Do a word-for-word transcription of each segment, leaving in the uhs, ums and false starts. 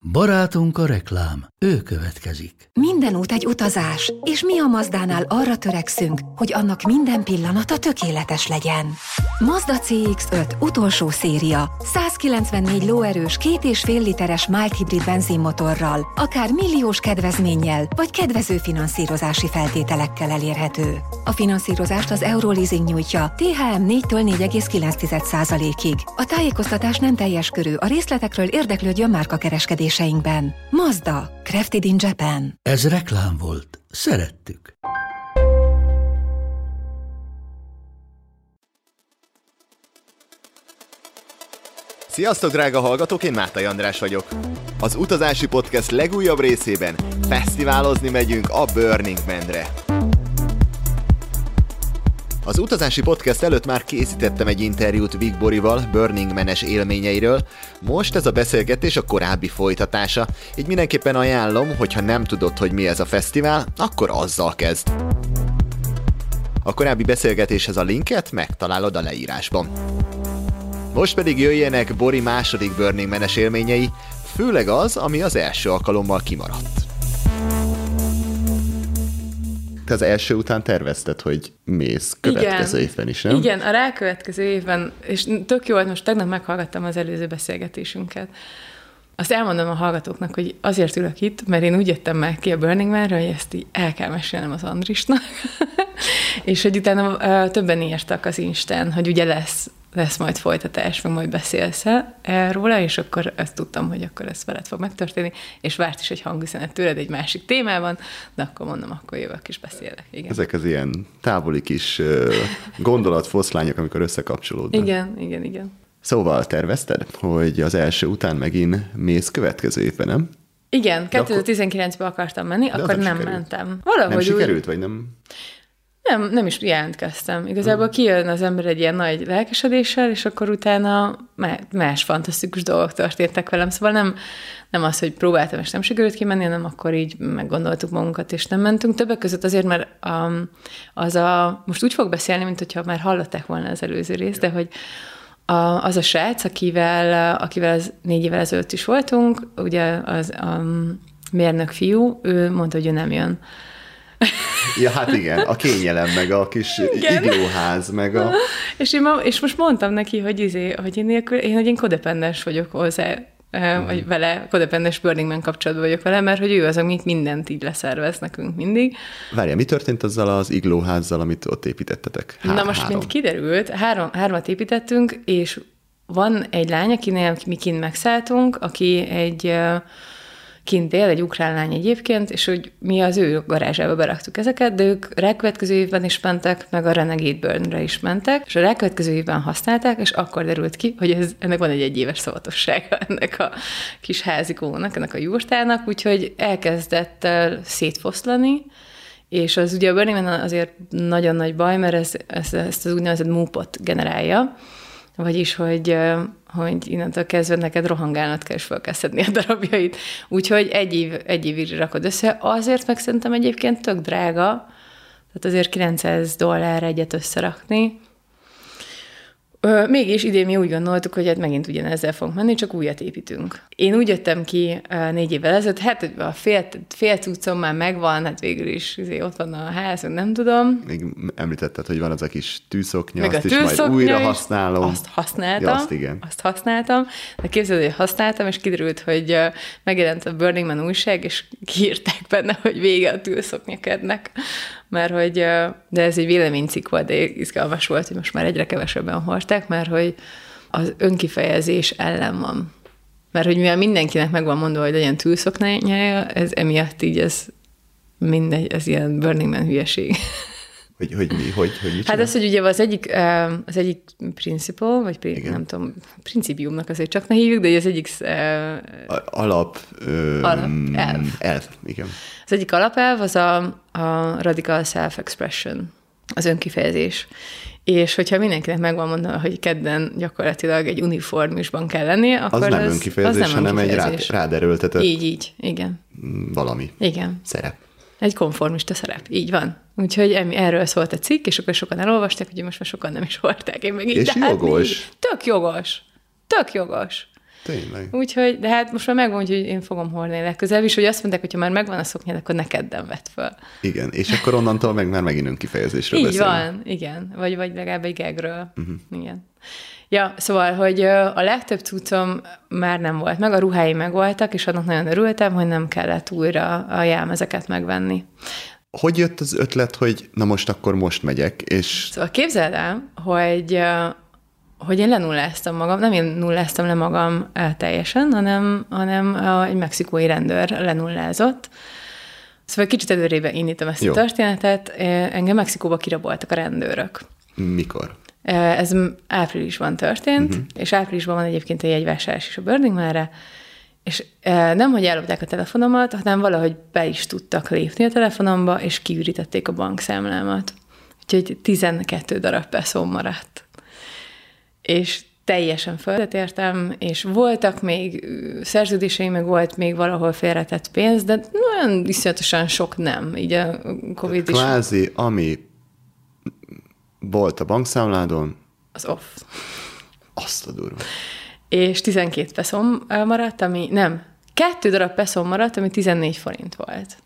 Barátunk a reklám, ő következik. Minden út egy utazás, és mi a Mazdánál arra törekszünk, hogy annak minden pillanata tökéletes legyen. Mazda cé iksz öt utolsó széria, százkilencvennégy lóerős, két és fél literes mild hibrid benzinmotorral, akár milliós kedvezménnyel, vagy kedvező finanszírozási feltételekkel elérhető. A finanszírozást az Euroleasing nyújtja, té há em négytől négy egész kilenc százalékig. A tájékoztatás nem teljes körű, a részletekről érdeklődjön márkakereskedéseinkben. Mazda, crafted in Japan. Ez reklám volt. Szerettük. Sziasztok, drága hallgatók, én Mátai András vagyok. Az Utazási Podcast legújabb részében fesztiválozni megyünk a Burning Man-re. Az Utazási Podcast előtt már készítettem egy interjút Vig Borival Burning Man-es élményeiről, most ez a beszélgetés a korábbi folytatása, így mindenképpen ajánlom, hogyha nem tudod, hogy mi ez a fesztivál, akkor azzal kezd. A korábbi beszélgetéshez a linket megtalálod a leírásban. Most pedig jöjjenek Bori második Burning Man-es élményei, főleg az, ami az első alkalommal kimaradt. Te az első után tervezted, hogy mész következő Igen. évben is, nem? Igen, a rákövetkező évben, és tök jó volt, most tegnap meghallgattam az előző beszélgetésünket. Azt elmondom a hallgatóknak, hogy azért ülök itt, mert én úgy jöttem meg ki a Burning Man-ra, hogy ezt így el kell mesélnem az Andrisnak. És hogy utána uh, többen írtak az Instán, hogy ugye lesz, lesz majd folytatás, meg majd beszélsz róla, és akkor ezt tudtam, hogy akkor ez veled fog megtörténni, és várt is egy hangüzenet tőled egy másik témában, de akkor mondom, akkor jövök és beszélek. Igen. Ezek az ilyen távoli kis uh, gondolatfoszlányok, amikor összekapcsolódnak. Igen, igen, igen. Szóval tervezted, hogy az első után megint mész következő évben, nem? Igen, kétezer-tizenkilencben akartam menni, akkor nem, nem mentem. Valahogy nem sikerült, úgy... vagy nem? Nem, nem is jelentkeztem. Igazából kijön az ember egy ilyen nagy lelkesedéssel, és akkor utána más fantasztikus dolgok történtek velem. Szóval nem, nem az, hogy próbáltam, és nem sikerült kimenni, hanem akkor így meggondoltuk magunkat, és nem mentünk. Többek között azért, mert um, az a... Most úgy fog beszélni, mint hogyha már hallották volna az előző részt, de hogy a, az a srác, akivel, akivel az négy évvel ezelőtt is voltunk, ugye az a mérnök fiú, ő mondta, hogy ő nem jön. Ja, hát igen, a kényelem, meg a kis igen. iglóház, meg a... És, én ma, és most mondtam neki, hogy, izé, hogy én, nélkül, én, hogy én kodependens vagyok hozzá, mm. vagy vele, kodependens Burning Man kapcsolatban vagyok vele, mert hogy ő az, amit mindent így leszervez nekünk mindig. Várjál, mi történt azzal az iglóházzal, amit ott építettetek? Há- Na most, három. mint kiderült, három, hármat építettünk, és van egy lány, akinél mi kint megszálltunk, aki egy... kint él, egy ukrán lány egyébként, és hogy mi az ő garázsába beraktuk ezeket, de ők rákövetkező évben is mentek, meg a Renegade Burn-re is mentek, és a rákövetkező évben használták, és akkor derült ki, hogy ez, ennek van egy egyéves szavatossága ennek a kis házikónak, ennek a jurtának, úgyhogy elkezdett el szétfoszlani, és az ugye a Burning Man azért nagyon nagy baj, mert ez, ez, ezt az úgynevezett múpot generálja, vagyis, hogy, hogy innentől kezdve neked rohangálnod kell, és fel kell szedni a darabjait. Úgyhogy egy, év, egy évig rakod össze. Azért meg szerintem egyébként tök drága, tehát azért kilencszáz dollár egyet összerakni. Mégis idén mi úgy gondoltuk, hogy hát megint ugyanezzel fogunk menni, csak újat építünk. Én úgy jöttem ki négy évvel ezelőtt, hát hogy a fél, fél cuccom már megvan, hát végül is ott van a ház, nem tudom. Még említetted, hogy van az a kis tűszoknya, meg azt is majd újra használom. Azt használtam. Ja, azt igen. Azt használtam. De képzeld, hogy használtam, és kiderült, hogy megjelent a Burning Man újság, és kiírták benne, hogy vége a tűszoknyakednek. Mert hogy, de ez egy véleménycikk volt, de izgalmas volt, hogy most már egyre kevesebben hordták, mert hogy az önkifejezés ellen van. Mert hogy mivel mindenkinek meg van mondva, hogy legyen tűszoknyája, ez emiatt így ez mindegy, ez ilyen Burning Man hülyeség. Hogy, hogy mi? Hogy, hogy hát az, hogy ugye az egyik, az egyik principle, vagy pri, nem tudom, principiumnak azért csak ne hívjuk, de az egyik... Uh, alap... Uh, alap elv. elv. Igen. Az egyik alapelv az a, a radical self-expression, az önkifejezés. És hogyha mindenkinek megvan mondva, hogy kedden gyakorlatilag egy uniformisban kell lennie, akkor az nem ez, önkifejezés, az nem hanem önkifejezés. egy rád, rád erőltetett... Így, így, igen. Valami. Igen. Szerep. Egy konformista szerep, így van. Úgyhogy erről szólt a cikk, és akkor sokan elolvasták, hogy most már sokan nem is hordták. Én meg így, és jogos. Így, tök jogos. Tök jogos. Tényleg. Úgyhogy, de hát most már megvan, hogy én fogom hordani legközelebb is, hogy azt mondták, hogy ha már megvan a szoknyád, akkor ne kedden vedd föl. Igen, és akkor onnantól meg már megint önkifejezésről Így beszélünk. van, igen. Vagy, vagy legalább egy gagről. Uh-huh. Igen. Ja, szóval, hogy a legtöbb cuccom már nem volt meg, a ruháim meg voltak, és annak nagyon örültem, hogy nem kellett újra a jelmezeket megvenni. Hogy jött az ötlet, hogy na most akkor most megyek, és... Szóval képzeld el, hogy, hogy én lenulláztam magam, nem én nulláztam le magam teljesen, hanem, hanem egy mexikói rendőr lenullázott. Szóval kicsit előrébe indítom ezt Jó. a történetet. Engem Mexikóba kiraboltak a rendőrök. Mikor? Ez áprilisban történt, uh-huh. és áprilisban van egyébként egy jegyvásárlás is a Burning Man-re, és nem, hogy ellopták a telefonomat, hanem valahogy be is tudtak lépni a telefonomba, és kiürítették a bankszámlámat. Úgyhogy tizenkettő darab peszóm maradt. És teljesen földet értem, és voltak még szerződéseim, meg volt még valahol félretett pénz, de olyan iszonyatosan sok nem. Így a Covid is. Kvázi, ami volt a bankszámládon. Az off. Azt a durva. És tizenkét peszom maradt, ami nem, kettő darab peszom maradt, ami tizennégy forint volt.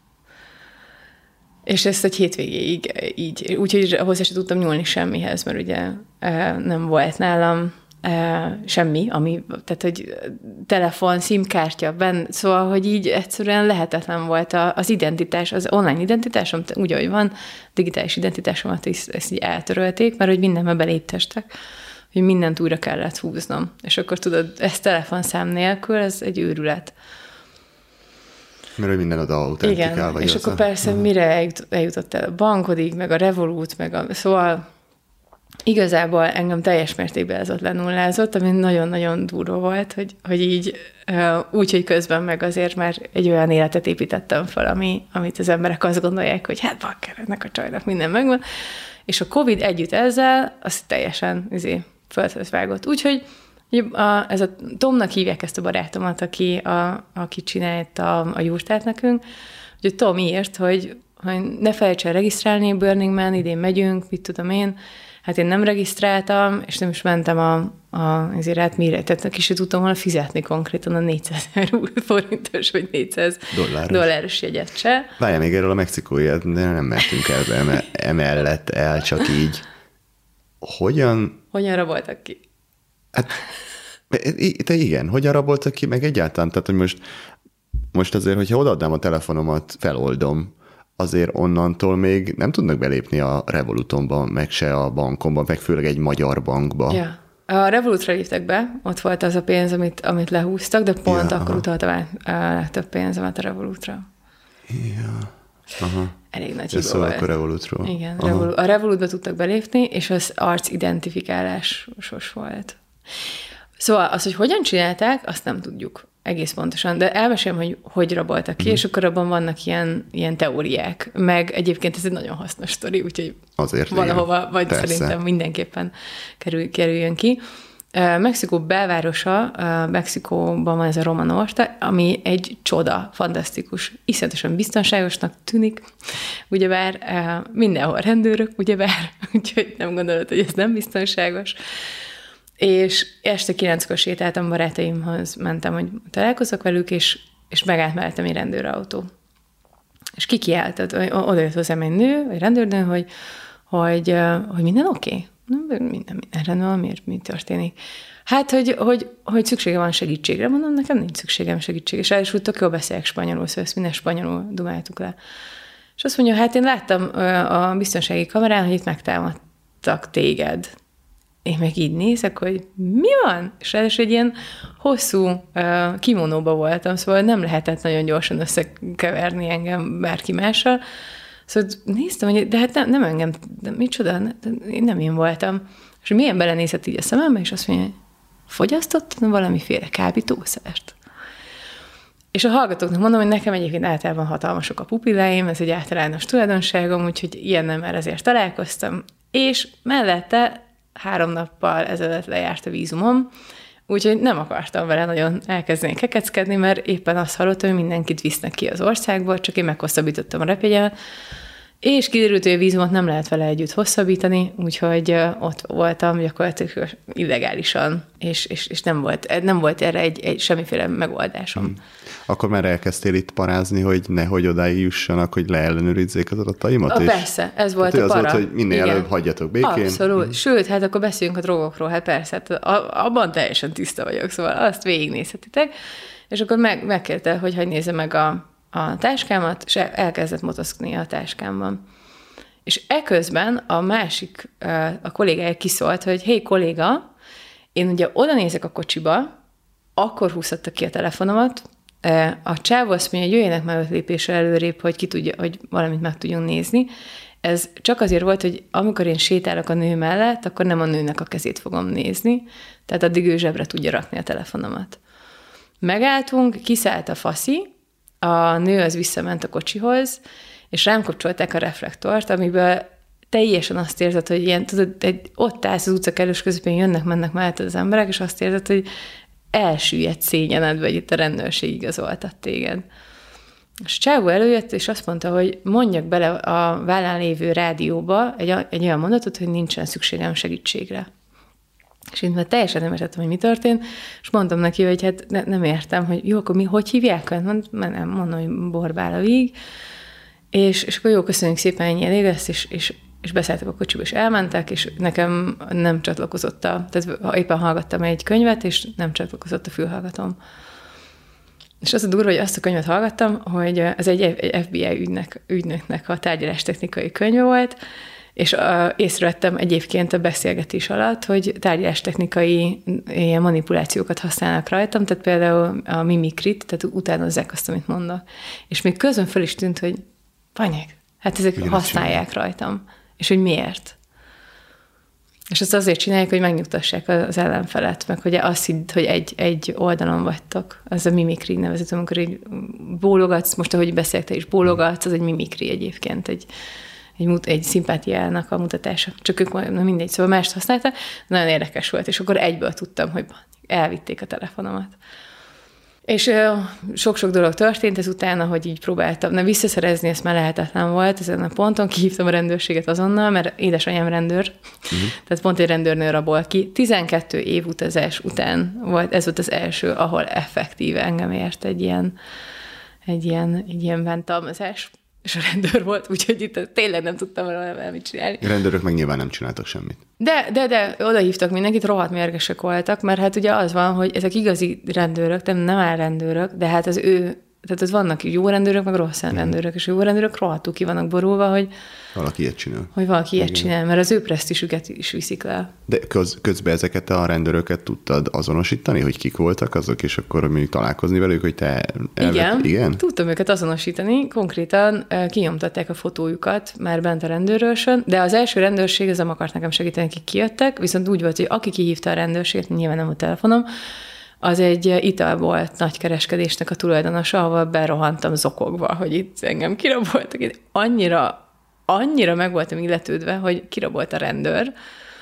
És ezt egy hétvégéig így, úgyhogy hozzá sem tudtam nyúlni semmihez, mert ugye nem volt nálam semmi, ami, tehát hogy telefon, SIM-kártya, benn, szóval, hogy így egyszerűen lehetetlen volt az identitás, az online identitásom, úgy, ahogy van, digitális identitásomat is, ezt így eltörölték, mert hogy mindenbe beléptestek, hogy mindent újra kellett húznom. És akkor tudod, ez telefonszám nélkül, ez egy őrület. Mert hogy minden oda autentikál. Igen, vagy és akkor a... persze uh-huh. mire eljutott el a bankodig, meg a Revolut, meg a... Szóval igazából engem teljes mértékben ez ott lenullázott, ami nagyon-nagyon durva volt, hogy, hogy így úgy, hogy közben meg azért már egy olyan életet építettem fel, ami, amit az emberek azt gondolják, hogy hát bakker, ennek a csajnak minden megvan. És a Covid együtt ezzel, az teljesen izé, földhöz vágott. Úgyhogy a, ez a Tomnak hívják ezt a barátomat, aki, a, aki csinálta a, a jurtát nekünk, hogy Tom írt, hogy, hogy ne felejts el regisztrálni, Burning Man, idén megyünk, mit tudom én. Hát én nem regisztráltam, és nem is mentem a, a ezért hát mire, tehát ki sem tudtam volna fizetni konkrétan a négyszáz forintos, vagy négyszáz dolláros, dolláros jegyet se. Várjál még erről a mexikói, de nem mertünk el emellett el, csak így. Hogyan? Hogyan raboltak ki? Hát, te igen, hogyan raboltak ki, meg egyáltalán? Tehát, hogy most, most azért, hogyha odaadnám a telefonomat, feloldom, azért onnantól még nem tudnak belépni a Revolutomba, meg se a bankomba, meg főleg egy magyar bankba. Ja. A Revolutra léptek be, ott volt az a pénz, amit, amit lehúztak, de pont ja, akkor utaltam át a legtöbb pénzemet a Revolutra. Ja. Aha. Elég nagy hiba szóval volt. A Revolutról. Igen, Revolu- a Revolutba tudtak belépni, és az arcidentifikálásos volt. Szóval az, hogy hogyan csinálták, azt nem tudjuk egész pontosan, de elmesélem, hogy hogy raboltak ki, mm. és akkor abban vannak ilyen, ilyen teóriák, meg egyébként ez egy nagyon hasznos sztori, úgyhogy azért valahova, igen. vagy Persze. szerintem mindenképpen kerül, kerüljön ki. Mexikó belvárosa, Mexikóban van ez a Roma Norte, ami egy csoda, fantasztikus, iszonyatosan biztonságosnak tűnik, ugyebár mindenhol rendőrök, ugyebár, úgyhogy nem gondolod, hogy ez nem biztonságos. És este kilenckor sétáltam barátaimhoz, mentem, hogy találkozok velük, és, és megállt mellettem egy rendőrautó. És kikiáltott, oda jött hozzám egy nő, vagy rendőrnő, hogy, hogy, hogy minden oké? Okay? Minden, minden rendben van, miért, mi történik? Hát, hogy, hogy, hogy szüksége van segítségre. Mondom, nekem nincs szükségem segítségre. És ráadásul tök jól beszélek spanyolul, szóval ezt minden spanyolul dumáltuk le. És azt mondja, hát én láttam a biztonsági kamerán, hogy itt megtámadtak téged. Én meg így nézek, hogy mi van? És ráadásul egy ilyen hosszú uh, kimonóba voltam, szóval nem lehetett nagyon gyorsan összekeverni engem bárki mással. Szóval néztem, hogy de hát nem, nem engem, de micsoda, én nem én voltam. És milyen belenézett így a szemembe, és azt mondja, hogy fogyasztottam valamiféle kábítószert. És a hallgatóknak mondom, hogy nekem egyébként általában hatalmasok a pupilláim, ez egy általános tulajdonságom, úgyhogy ilyennel már ezért találkoztam. És mellette három nappal ezelőtt lejárt a vízumom, úgyhogy nem akartam vele nagyon elkezdeni kekeckedni, mert éppen azt hallottam, hogy mindenkit visznek ki az országból, csak én meghosszabbítottam a repjegyemet, És kiderült, hogy a vízumot nem lehet vele együtt hosszabbítani, úgyhogy ott voltam gyakorlatilag illegálisan, és, és, és nem, volt, nem volt erre egy, egy semmiféle megoldásom. Hmm. Akkor már elkezdtél itt parázni, hogy nehogy odáig jussanak, hogy leellenőrizzék az adataimat? A, persze, ez volt tehát a para. Az volt, hogy minél előbb hagyjatok békén. Abszolút. Hmm. Sőt, hát akkor beszéljünk a drogokról, hát persze, hát abban teljesen tiszta vagyok, szóval azt végignézhetitek. És akkor meg, megkérte, hogy hagyj nézze meg a a táskámat, és elkezdett motoszkodni a táskámban. És eközben a másik, a kollégája kiszólt, hogy hé, kolléga, én ugye oda nézek a kocsiba, akkor húzhatta ki a telefonomat, a csávó azt mondja, hogy jöjjenek már öt lépésre előrébb, hogy ki tudja, hogy valamit meg tudjunk nézni. Ez csak azért volt, hogy amikor én sétálok a nő mellett, akkor nem a nőnek a kezét fogom nézni, tehát addig ő zsebre tudja rakni a telefonomat. Megálltunk, kiszállt a faszi, a nő az visszament a kocsihoz, és rám kapcsolták a reflektort, amiből teljesen azt érzed, hogy ilyen, tudod, egy, ott állsz az utca kellős közepén, jönnek, mennek mellett az emberek, és azt érzed, hogy elsüllyedt szégyenedbe, hogy itt a rendőrség igazoltat téged. És csávó előjött, és azt mondta, hogy mondjak bele a vállán lévő rádióba egy, egy olyan mondatot, hogy nincsen szükségem segítségre. És én már teljesen nem értettem, hogy mi történt, és mondtam neki, hogy hát ne, nem értem, hogy jó, akkor mi, hogy hívják önt? Mond, nem, mondom, hogy Borbála Víg. És, és akkor jó, köszönjük szépen, ennyi elég lesz, és, és, és beszálltak a kocsiba, és elmentek, és nekem nem csatlakozott a, tehát éppen hallgattam egy könyvet, és nem csatlakozott a fülhallgatóm. És az a durva, hogy azt a könyvet hallgattam, hogy ez egy ef bé i ügynek, ügynöknek a tárgyalástechnikai könyve volt, és uh, észrevettem egyébként a beszélgetés alatt, hogy tárgyalástechnikai ilyen manipulációkat használnak rajtam, tehát például a mimikrit, tehát utánozzák azt, amit mondok. És még közön föl is tűnt, hogy panyeg, hát ezek ugyan használják rajtam. És hogy miért? És ezt azért csinálják, hogy megnyugtassák az ellenfelet, meg hogy azt hidd, hogy egy, egy oldalon vagytok. Ez a mimikri nevezett, amikor így bólogatsz, most ahogy beszéltél is bólogatsz, az egy mimikri egyébként, egy Egy, egy szimpátiának a mutatása. Csak ők na mindegy, szóval mást használta, nagyon érdekes volt, és akkor egyből tudtam, hogy elvitték a telefonomat. És sok-sok dolog történt ezután, hogy így próbáltam. Na, visszaszerezni ezt már lehetetlen volt ezen a ponton, kihívtam a rendőrséget azonnal, mert édesanyám rendőr, uh-huh. tehát pont egy rendőrnő rabol ki. tizenkét év utazás után volt, ez volt az első, ahol effektíve engem ért egy ilyen, egy ilyen, egy ilyen bántalmazás. És a rendőr volt, úgyhogy itt tényleg nem tudtam vele mit csinálni. A rendőrök meg nyilván nem csináltak semmit. De, de, de oda hívtak mindenkit, rohadt mérgesek voltak, mert hát ugye az van, hogy ezek igazi rendőrök, nem, nem áll rendőrök, de hát az ő, tehát az vannak jó rendőrök, meg rossz rendőrök, és jó rendőrök rohadtul ki vannak borulva, hogy valaki ilyet csinál. Hogy valaki ilyet csinál, mert az ő presztízsüket is viszik le. De köz, közben ezeket a rendőröket tudtad azonosítani, hogy kik voltak azok, és akkor mondjuk találkozni velük, hogy te elvet... Igen, Igen, tudtam őket azonosítani, konkrétan kinyomtatták a fotójukat már bent a rendőrőrsön, de az első rendőrség az nem akart nekem segíteni, akik kijöttek, viszont úgy volt, hogy aki kihívta a rendőrséget, nyilván nem a telefonom, az egy italbolt nagykereskedésnek a tulajdonosa, ahol berohantam zokogva, hogy itt engem kiraboltak. Én annyira, annyira meg voltam illetődve, hogy kirabolt a rendőr,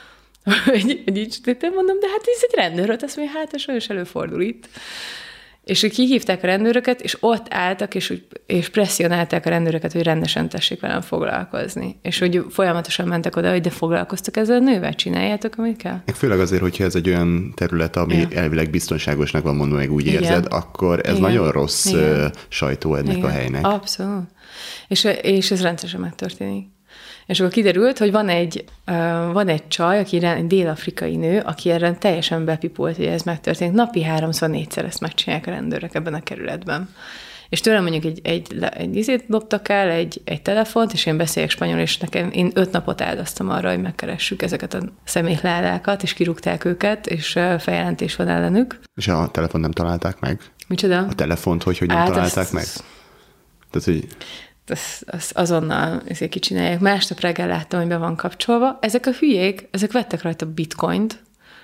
hogy, hogy így mondom, de hát ez egy rendőr, azt mondja, hát ez sajnos előfordul itt. És hogy kihívták a rendőröket, és ott álltak, és, úgy, és presszionálták a rendőröket, hogy rendesen tessék velem foglalkozni. És hogy folyamatosan mentek oda, hogy de foglalkoztak ezzel a nővel, csináljátok, amit kell. Főleg azért, hogyha ez egy olyan terület, ami ja. elvileg biztonságosnak van mondva, meg úgy Igen. érzed, akkor ez Igen. nagyon rossz Igen. sajtó ennek Igen. a helynek. Abszolút. És, és ez rendszeresen megtörténik. És akkor kiderült, hogy van egy, uh, van egy csaj, aki egy dél-afrikai nő, aki erre teljesen bepipult, hogy ez megtörténik. Napi háromszor, négyszer ezt megcsinálják a rendőrök ebben a kerületben. És tőlem mondjuk egy, egy, egy izét loptak el, egy, egy telefont, és én beszéljek spanyol, és nekem én öt napot áldoztam arra, hogy megkeressük ezeket a szemétládákat, és kirúgták őket, és feljelentés van ellenük. És a telefont nem találták meg? Micsoda? A telefont, hogy, hogy nem hát találták azt, meg? Tehát, hogy... Azt, azt azonnal ezért kicsinálják. Másnap reggel láttam, hogy be van kapcsolva. Ezek a hülyék, ezek vettek rajta bitcoint.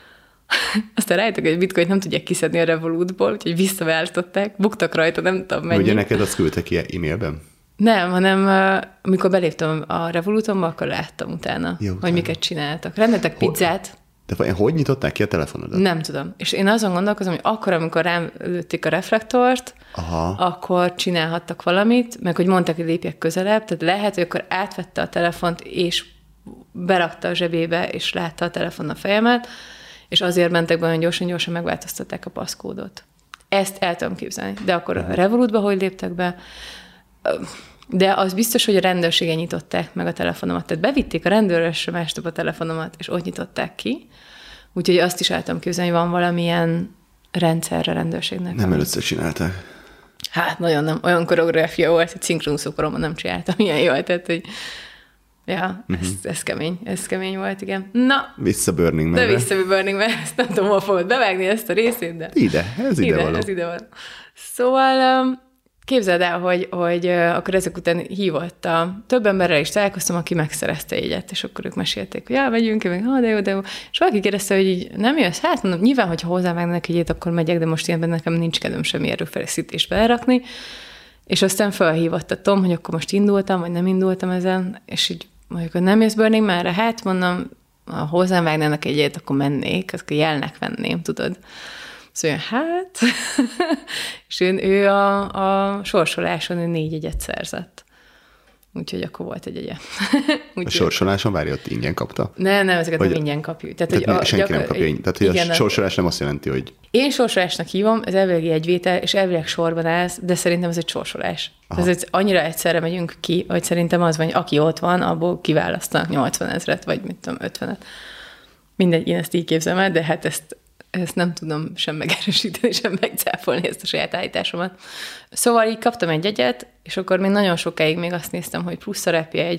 Aztán rájöttek, hogy a bitcoint nem tudják kiszedni a Revolutból, úgyhogy visszaváltották, buktak rajta, nem tudom mennyi. Ugye neked azt küldtek ki e-mailben? Nem, hanem amikor beléptem a Revolutomba, akkor láttam utána, Jó, hogy utána. miket csináltak. Rendeltek pizzát. De hogy nyitották ki a telefonodat? Nem tudom. És én azon gondolkozom, hogy akkor, amikor rám lőtték a reflektort, Aha. akkor csinálhattak valamit, meg hogy mondtak, hogy lépjek közelebb, tehát lehet, hogy akkor átvette a telefont, és berakta a zsebébe, és látta a telefon a fejemet, és azért mentek be, hogy gyorsan-gyorsan megváltoztatták a passzkódot. Ezt el tudom képzelni. De akkor a Revolutba hogy léptek be? De az biztos, hogy a rendőrségen nyitották meg a telefonomat. Tehát bevitték a rendőrösre másnap a telefonomat, és ott nyitották ki. Úgyhogy azt is el tudom képzelni, hogy van valamilyen rendszerre a rendőrségnek. Nem először csinálták. Hát nagyon nem. Olyan koreográfia volt, hogy szinkronuszokoromban nem csináltam ilyen jól. Tehát, hogy ja, uh-huh. ez, ez kemény. Ez kemény volt, igen. Na. Vissza Burning Man-re. De vissza Burning Man, ezt nem tudom, hol fogod bevágni ezt a részét, de... Ide, ez ide, ide való. Ez ide van. Szóval képzeld el, hogy, hogy akkor ezek után hívott a több emberrel is találkoztam, aki megszerezte jegyet, és akkor ők mesélték, hogy já, megyünk, meg ha, de jó, de jó. És valaki kérdezte, hogy így nem jössz? Hát mondom, nyilván, hogyha hozzávágnak egyet, akkor megyek, de most ilyenben nekem nincs kedvem semmi erőfeszítést belerakni. És aztán felhívott a Tom, hogy akkor most indultam, vagy nem indultam ezen, és így mondjuk, hogy nem jössz Burning Man-re, hát mondom, ha hozzám vágnának egyet, akkor mennék, akkor jelnek venném, tudod. Szóval, hát, és ő, ő a, a sorsoláson ő négy jegyet szerzett. Úgyhogy akkor volt egy jegye. A sorsoláson várja, ott ingyen kapta? Nem, nem, ezeket vagy, nem ingyen kapjuk. Tehát, tehát hogy a, senki gyakor, nem kapja ingyen. Tehát, hogy igen, a sorsolás nem azt jelenti, hogy... Én sorsolásnak hívom, ez elvileg jegyvétel, és elvileg sorban állsz, de szerintem ez egy sorsolás. Ez egy, annyira egyszerre megyünk ki, hogy szerintem az van, hogy aki ott van, abból kiválasztanak nyolcvan ezret, vagy mit tudom, ötvenet. Mindegy, én ezt így képzelem el, de hát ezt ezt nem tudom sem megerősíteni, sem megcáfolni ezt a saját állításomat. Szóval így kaptam egy jegyet, és akkor még nagyon sokáig még azt néztem, hogy plusz a repjegy,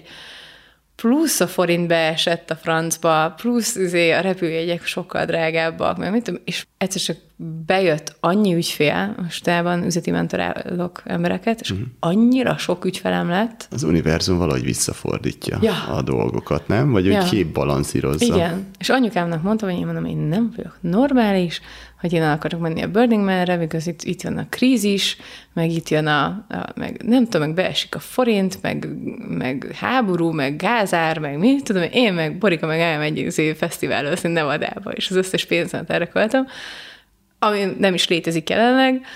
plusz a forint beesett a francba, plusz a repülőjegyek sokkal drágábbak, meg mit tudom, és egyszer csak bejött annyi ügyfél, mostában üzleti mentorálok embereket, és uh-huh. annyira sok ügyfelem lett. Az univerzum valahogy visszafordítja ja. a dolgokat, nem? Vagy ja. hogy képbalanszírozza. Igen, és anyukámnak mondtam, hogy én mondom, én nem vagyok normális, hogy én el akarok menni a Burning Man-re, mikor itt, itt jön a krízis, meg itt jön a, a meg nem tudom, meg beesik a forint, meg, meg háború, meg gázár, meg mi, tudom, én meg Borika meg elmegy az év fesztiválra, szint Nevadába, és az összes pénzemet erre költöm, ami nem is létezik jelenleg,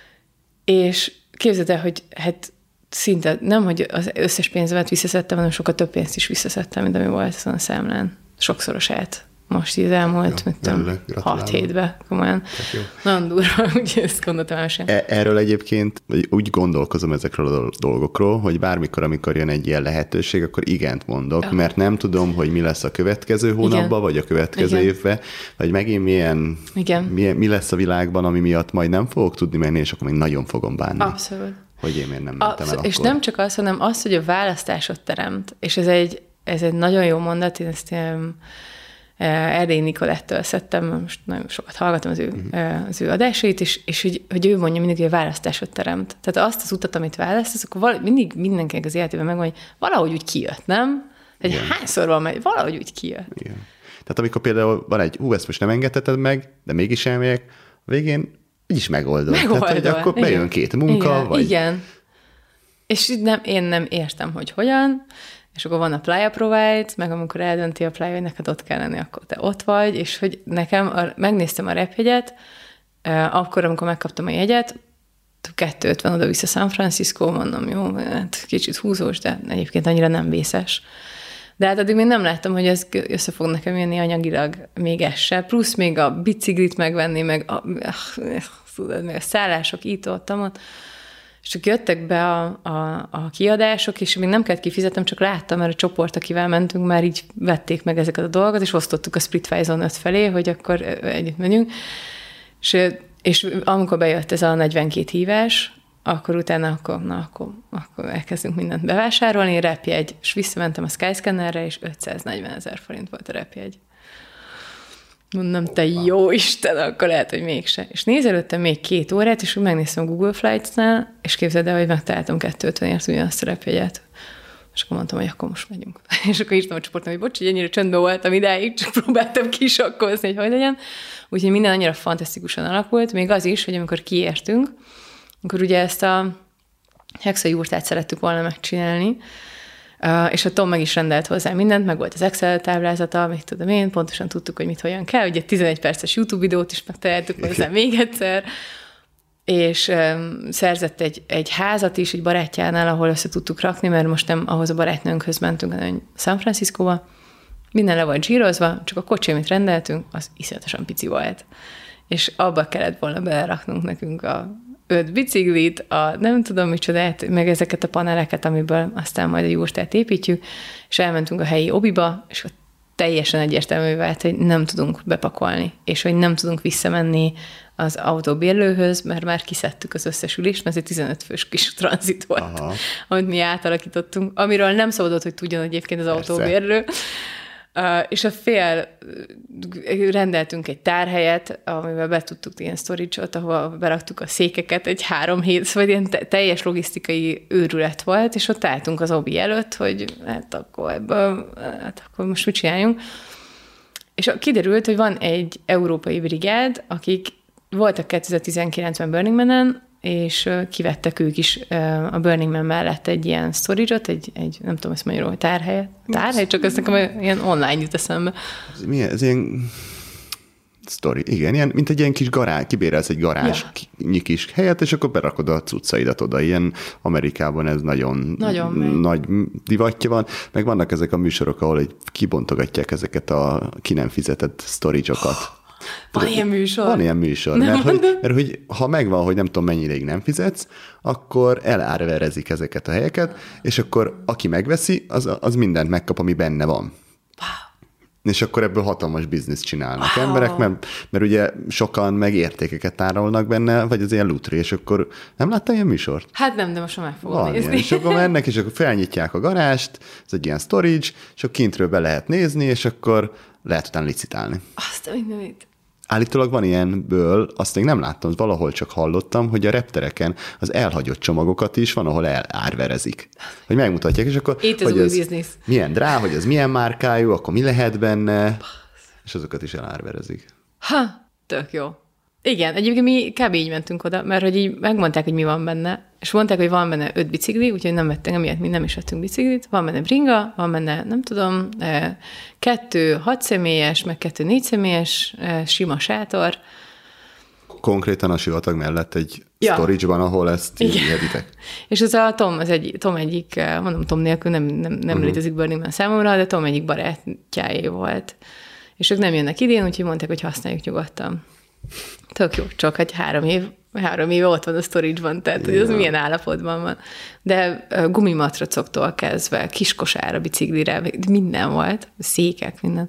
és képzeld el, hogy hát szinte nem, hogy az összes pénzemet visszaszedtem, hanem sokkal több pénzt is visszaszedtem, mint ami volt azon a számlán. Sokszorosát. Most így elmúlt, jó, mit tudom, hat hétben, komolyan. Nagyon durva, úgyhogy ezt gondoltam el sem. E- erről egyébként úgy gondolkozom ezekről a dolgokról, hogy bármikor, amikor jön egy ilyen lehetőség, akkor igent mondok, ja. mert nem tudom, hogy mi lesz a következő hónapban, igen. vagy a következő igen. évben, vagy megint milyen, milyen, mi lesz a világban, ami miatt majd nem fogok tudni menni, és akkor még nagyon fogom bánni. Abszolút. Hogy én miért nem mentem Abszolút. el És akkor. nem csak az, hanem az, hogy a választásot teremt, és ez egy, ez egy nagyon jó mondat, én ezt ilyen Erdélyi Nikolettől szedtem, most nagyon sokat hallgatom az ő, uh-huh. az ő adásait, és, és hogy, hogy ő mondja mindig, hogy a választásot teremt. Tehát azt az utat, amit választasz, akkor val- mindig mindenkinek az életében megvan, hogy valahogy úgy kijött, nem? Tehát hányszor van, hogy valahogy úgy kijött. Igen. Tehát amikor például van egy, hú, ezt most nem engedheted meg, de mégis elmegyek, a végén is megoldod. Megoldod. Tehát, hogy akkor igen. bejön két munka, igen. vagy... Igen. És nem, én nem értem, hogy hogyan, és akkor van a Playa Provide, meg amikor eldönti a Playa, hogy neked ott kell lenni, akkor te ott vagy, és hogy nekem, a, megnéztem a repjegyet, akkor, amikor megkaptam a jegyet, kettő ötven oda-vissza San Francisco, mondom, jó, hát kicsit húzós, de egyébként annyira nem vészes. De hát addig még nem láttam, hogy ez össze fog nekem jönni anyagilag még ez se. Plusz még a biciklit megvenni, meg a, tudod, meg a szállások itt, ott, ott. És csak jöttek be a, a, a kiadások, és még nem kellett kifizetnem, csak láttam, mert a csoport, akivel mentünk, már így vették meg ezeket a dolgokat, és osztottuk a Splitwise-on öt felé, hogy akkor együtt megyünk. És, és amikor bejött ez a negyvenkét hívás, akkor utána akkor, na, akkor, akkor elkezdünk mindent bevásárolni, repjegy, és visszamentem a Skyscannerre, és ötszáznegyven ezer forint volt a repjegy. Mondom, te jó Isten, akkor lehet, hogy mégse. És nézelődtem még két órát, és megnéztem a Google Flights-nál, és képzeld el, hogy megtaláltam kettő ötvenért ugyanazt a repjegyet. És akkor mondtam, hogy akkor most megyünk. És akkor írtam a csoportnak, hogy bocs, hogy ennyire csöndben voltam idáig, csak próbáltam kisakkozni, hogy hogy legyen. Úgyhogy minden annyira fantasztikusan alakult, még az is, hogy amikor kiértünk, akkor ugye ezt a hexajurtát szerettük volna megcsinálni, Uh, és a Tom meg is rendelt hozzá mindent, meg volt az Excel táblázata, mit tudom én, pontosan tudtuk, hogy mit hogyan kell, ugye tizenegy perces YouTube videót is megtaláltuk hozzá még egyszer, és um, szerzett egy, egy házat is egy barátjánál, ahol össze tudtuk rakni, mert most nem ahhoz a barátnőnkhöz mentünk, hanem San Franciscóba. Minden le volt zsírozva, csak a kocsi, amit rendeltünk, az iszonyatosan pici volt. És abba kellett volna beleraknunk nekünk a öt biciklit, a nem tudom micsodát, meg ezeket a paneleket, amiből aztán majd a jurtát építjük, és elmentünk a helyi obiba, és ott teljesen egyértelmű vált, hogy nem tudunk bepakolni, és hogy nem tudunk visszamenni az autóbérlőhöz, mert már kiszedtük az összes ülést, mert ez egy tizenöt fős kis tranzit volt, aha, amit mi átalakítottunk, amiről nem szabadott, hogy tudjon egyébként az persze autóbérlő. Uh, és a fél rendeltünk egy tárhelyet, amivel be tudtuk ilyen storage-ot, ahol beraktuk a székeket egy három hét, szóval ilyen teljes logisztikai őrület volt, és ott álltunk az obi előtt, hogy hát akkor ebből, hát akkor most mit csináljunk. És kiderült, hogy van egy európai brigád, akik voltak kétezer-tizenkilencben Burning Man-en, és kivettek ők is a Burning Man mellett egy ilyen storage-ot, egy, egy nem tudom, ezt magyarul, hogy tárhelyet. Tárhely, csak ez nekem ilyen online jut eszembe. Ez, milyen, ez ilyen sztori, igen, ilyen, mint egy ilyen kis garázs, kibérelsz egy garázs ja. kis helyet, és akkor berakod a cuccaidat oda. Ilyen Amerikában ez nagyon, nagyon nagy divatja van, meg vannak ezek a műsorok, ahol egy kibontogatják ezeket a ki nem fizetett storage-okat. Van ilyen műsor? Van ilyen műsor, mert hogy, mert hogy ha megvan, hogy nem tudom mennyi ideig nem fizetsz, akkor elárverezik ezeket a helyeket, és akkor aki megveszi, az, az mindent megkap, ami benne van. Wow. És akkor ebből hatalmas bizniszt csinálnak wow. emberek, mert, mert ugye sokan meg értékeket tárolnak benne, vagy az ilyen lutri, és akkor nem láttál ilyen műsort? Hát nem, de most már meg fogom van nézni. Ilyen, és akkor mennek, és akkor felnyitják a garást, ez egy ilyen storage, és akkor kintről be lehet nézni, és akkor lehet utána licitálni. Azt mindenit. Állítólag van ilyenből, azt még nem láttam, valahol csak hallottam, hogy a reptereken az elhagyott csomagokat is van, ahol elárverezik. Hogy megmutatják, és akkor itt az hogy új ez biznisz. Milyen drá, hogy ez milyen márkájú, akkor mi lehet benne, és azokat is elárverezik. Ha, tök jó. Igen, egyébként mi kb. Így mentünk oda, mert hogy így megmondták, hogy mi van benne, és mondták, hogy van benne öt bicikli, úgyhogy nem vettünk, emiatt mi nem is vettünk biciklit, van benne bringa, van benne, nem tudom, kettő hat személyes, meg kettő négy személyes, sima sátor. Konkrétan a sivatag mellett egy ja. storage-ban, ahol ezt iheditek. És ez a Tom, az egy, Tom egyik, mondom Tom nélkül nem, nem, nem uh-huh. létezik Burning Man számomra, de Tom egyik barátjáé volt. És ők nem jönnek idén, úgyhogy mondták, hogy használjuk nyugodtan. Tök jó, csak egy három év, három év ott van a storage-ban, tehát hogy az ja. milyen állapotban van. De gumimatracoktól kezdve, kiskosára, biciklire, minden volt, székek, minden.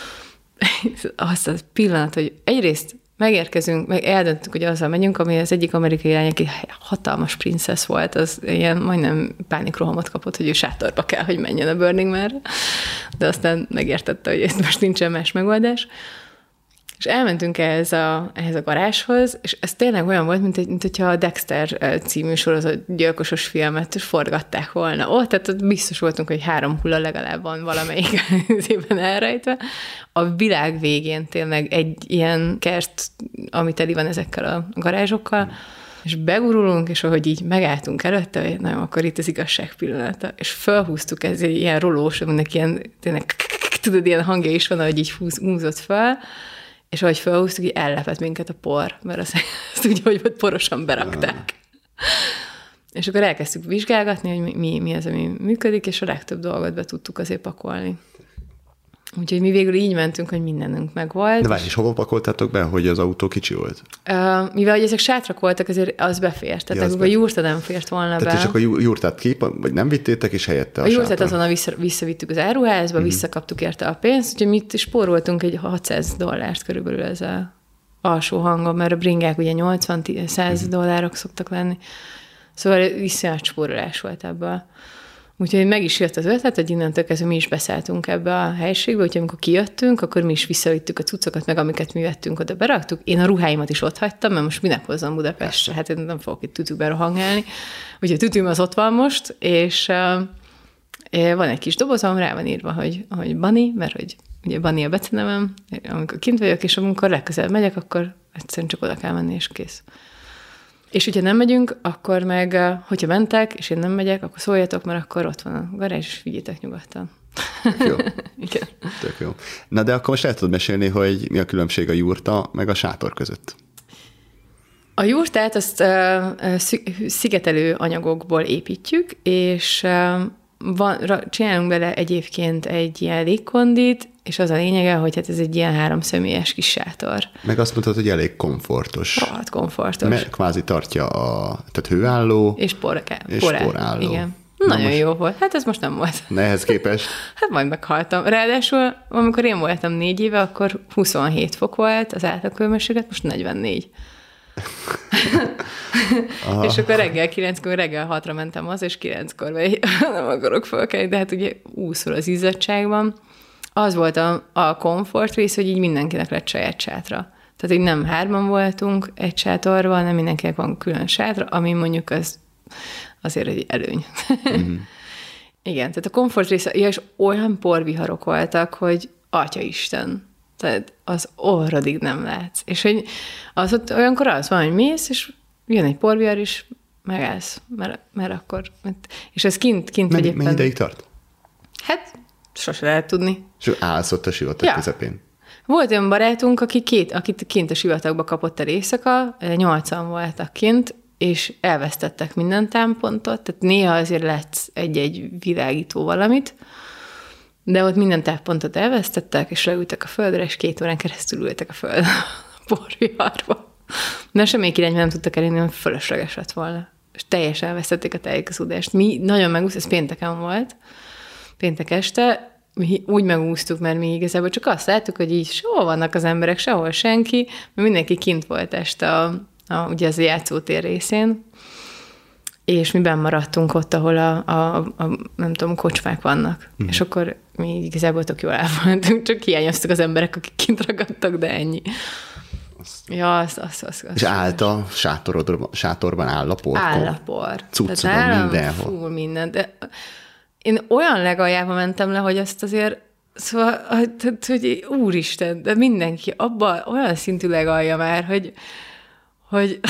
Azt a pillanat, hogy egyrészt megérkezünk, meg eldöntünk, hogy azzal megyünk, ami az egyik amerikai lány, aki hatalmas princesz volt, az ilyen majdnem pánikrohamot kapott, hogy ő sátorba kell, hogy menjen a Burning Man-re, de aztán megértette, hogy itt most nincsen más megoldás. És elmentünk ehhez a, ehhez a garázshoz, és ez tényleg olyan volt, mint, egy, mint hogyha a Dexter című sorozat gyilkosos filmet forgatták volna ott, tehát ott biztos voltunk, hogy három hulla legalább van valamelyik évben elrejtve. A világ végén tényleg egy ilyen kert, ami teli van ezekkel a garázsokkal, és begurulunk, és ahogy így megálltunk előtte, hogy nem, akkor itt az igazság pillanata, és felhúztuk, ez egy ilyen rolós, aminek ilyen, tényleg, tudod, ilyen hangja is van, ahogy így húzott fel, és ahogy felhúztuk, így ellepett minket a por, mert azt, azt úgy, hogy porosan berakták. És akkor elkezdtük vizsgálgatni, hogy mi, mi az, ami működik, és a legtöbb dolgot be tudtuk azért pakolni. Úgyhogy mi végül így mentünk, hogy mindenünk megvolt. De várj, és hova pakoltátok be, hogy az autó kicsi volt? Uh, mivel hogy ezek sátrak voltak, azért az befért. Tehát ja, a jurta nem fért volna tehát be. Tehát csak a jurtát ki, vagy nem vittétek, és helyette a, a jurtát azonnal vissza, visszavittük az áruházba, mm-hmm. visszakaptuk érte a pénzt, úgyhogy mi spóroltunk egy hatszáz dollárt körülbelül ez az alsó hangon, mert a bringák ugye nyolcvan-száz mm-hmm. dollárok szoktak lenni. Szóval iszonyat spórolás volt ebből. Úgyhogy meg is jött az ötlet, hogy innentől kezdve mi is beszálltunk ebbe a helységbe, úgyhogy amikor kijöttünk, akkor mi is visszavittük a cuccokat, meg amiket mi vettünk, oda beraktuk. Én a ruháimat is ott hagytam, mert most minek hozzam Budapestre, hát én nem fogok itt tütűbe rohangálni. Úgyhogy a tütűm az ott van most, és uh, van egy kis dobozom, rá van írva, hogy, hogy Bani, mert hogy ugye Bani a becenevem, amikor kint vagyok, és amikor legközelebb megyek, akkor egyszerűen csak oda kell menni, és kész. És hogyha nem megyünk, akkor meg, hogyha mentek, és én nem megyek, akkor szóljatok, mert akkor ott van a garázs, és vigyétek nyugodtan. Tök jó. Igen. Tök jó. Na de akkor most el tudod mesélni, hogy mi a különbség a jurta meg a sátor között. A jurtát azt uh, szigetelő anyagokból építjük, és uh, van, csinálunk bele egyébként egy ilyen légkondit, és az a lényege, hogy hát ez egy ilyen háromszemélyes kis sátor. Meg azt mondtad, hogy elég komfortos. Rohadt komfortos. Mert kvázi tartja a tehát hőálló és, por, és porá, porálló. Igen. Na Nagyon most... jó volt. Hát ez most nem volt. Nehez képest? Hát majd meghaltam. Ráadásul, amikor én voltam négy éve, akkor huszonhét fok volt az átlagkőmérséklet, most negyvennégy. És akkor reggel kilenckor, reggel hatra mentem haza, és kilenckor vagy nem akarok fölkelni, de hát ugye úszol az izzadságban. Az volt a, a komfort rész, hogy így mindenkinek lett saját sátra. Tehát így nem hárman voltunk egy sátorban, hanem mindenkinek van külön sátra, ami mondjuk az azért egy előny. Mm-hmm. Igen, tehát a komfort része, ja, és olyan porviharok voltak, hogy Atyaisten, tehát az orrodig nem látsz. És hogy az ott olyankor az van, hogy mész, és jön egy porvihar, és megállsz, mert, mert akkor... És ez kint, kint mennyi, vagy éppen... Mennyi ideig tart? Hát, sose lehet tudni. És állsz ott a sivatag ja. közepén. Volt olyan barátunk, aki két, akit kint a sivatagba kapott el éjszaka, nyolcan voltak kint, és elvesztettek minden támpontot, tehát néha azért látsz egy-egy világító valamit, de ott minden támpontot elvesztettek, és leültek a földre, és két órán keresztül ültek a földre a porviharba. De semmelyik irányban nem tudtak elérni, hogy fölösleges lett volna. És teljesen elvesztették a tájékozódást. Mi nagyon megúsztuk, ez pénteken volt, péntek este, mi úgy megúsztuk, mert mi igazából csak azt láttuk, hogy így sehol vannak az emberek, sehol senki, mert mindenki kint volt este a, a, ugye az a játszótér részén, és mi benn maradtunk ott, ahol a, a, a nem tudom, kocsmák vannak. Mm. És akkor mi igazából tök jól elvoltunk, csak hiányoztak az emberek, akik kint ragadtak, de ennyi. Azt. Ja, az, az, az, az. És állt a sátorban, sátorban áll a por? Áll a por. Cuccodon mindenhol. Fú, minden. De én olyan legaljába mentem le, hogy azt azért, szóval, hogy úristen, de mindenki abban olyan szintű legalja már, hogy, hogy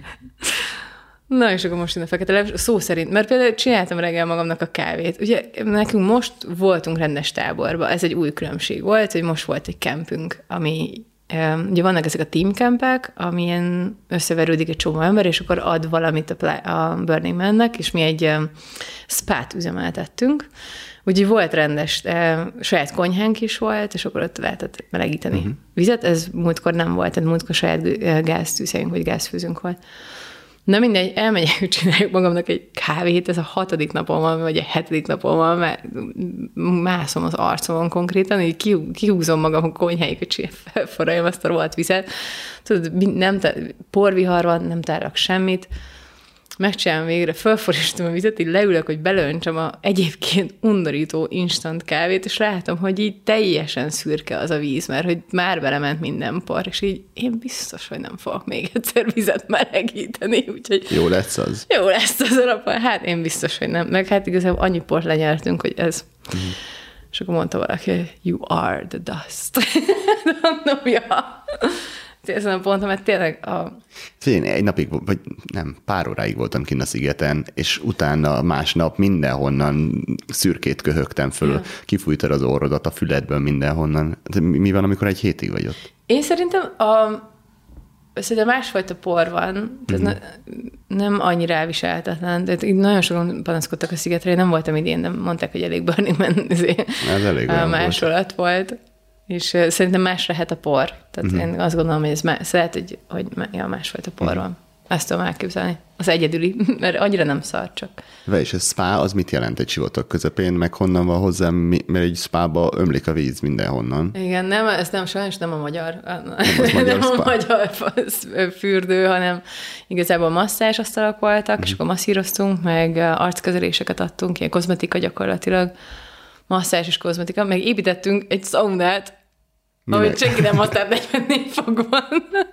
na, és akkor most jön a fekete leves, szó szerint, mert például csináltam reggel magamnak a kávét. Ugye nekünk most voltunk rendes táborban, ez egy új különbség volt, hogy most volt egy kempünk, ami, ugye vannak ezek a teamcampek, amilyen összeverődik egy csomó ember, és akkor ad valamit a, a Burning Man-nek, és mi egy spát üzemeltettünk. Úgyhogy volt rendes, eh, saját konyhánk is volt, és akkor ott lehetett melegíteni uh-huh. vizet. Ez múltkor nem volt, tehát múltkor saját gáztűzhelyünk, vagy gázfőzünk volt. Na mindegy, elmegyek, csináljuk magamnak egy kávét, ez a hatodik napon van, vagy a hetedik napon van, mert mászom az arcomon konkrétan, így kihúzom magam a konyháig, hogy felforraljam azt a rohadt vizet. Tudod, nem porvihar van, nem tárlak semmit. Megcsinálom végre, felforrítom a vizet, így leülök, hogy belöntsem a egyébként undorító instant kávét, és látom, hogy így teljesen szürke az a víz, mert hogy már belement minden por, és így én biztos, hogy nem fogok még egyszer vizet melegíteni, úgyhogy... Jó lesz az. Jó lesz az a nap, hát én biztos, hogy nem. Meg hát igazából annyi port lenyertünk, hogy ez... Mm. És akkor mondta valaki, hogy you are the dust. Mondom, ja. Ezen a ponton, mert tényleg a... Én egy napig, vagy nem, pár óráig voltam kint a szigeten, és utána másnap mindenhonnan szürkét köhögtem föl, ja. Kifújtad az orrodat a füledből mindenhonnan. Mi van, amikor egy hétig vagy ott? Én szerintem a... Szerintem másfajta por van, tehát mm-hmm. ne, nem annyira elviselhetetlen. Tehát így nagyon sokan panaszkodtak a szigetre, én nem voltam idén, de mondták, hogy elég Burning Man másolat volt. volt. És uh, szerintem más lehet a por. Tehát uh-huh. én azt gondolom, hogy ez más, lehet, hogy, hogy ja, másfajta por van. Uh-huh. Ezt tudom elképzelni. Az egyedüli, mert annyira nem szar csak. Ve, és a spa az mit jelent egy sivatag közepén, meg honnan van hozzám, mert egy spába ömlik a víz mindenhonnan. Igen, nem, ez nem, sajnos nem a magyar, nem, az magyar nem a magyar fürdő, hanem igazából masszázsasztalak voltak, uh-huh. és akkor masszíroztunk, meg arckezeléseket adtunk, ilyen kozmetika gyakorlatilag, masszázs és kozmetika, meg építettünk egy szaunát, ahogy senki nem használt negyvennégy fokban.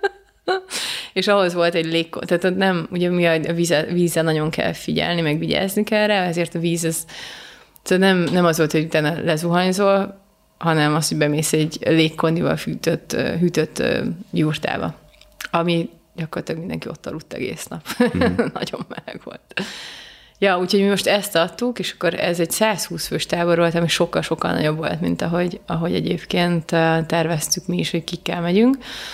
És ahhoz volt egy légkon, tehát nem, ugye mi a vízzel, vízzel nagyon kell figyelni, meg vigyázni kell rá, ezért a víz, ez, nem, nem az volt, hogy utána lezuhanyzol, hanem az, hogy bemész egy légkondival hűtött, hűtött jurtába, ami gyakorlatilag mindenki ott aludt egész nap. Mm. Nagyon meleg volt. Ja, úgyhogy mi most ezt adtuk, és akkor ez egy százhúsz fős tábor volt, ami sokkal-sokkal nagyobb volt, mint ahogy, ahogy egyébként terveztük mi is, hogy kikkel megyünk.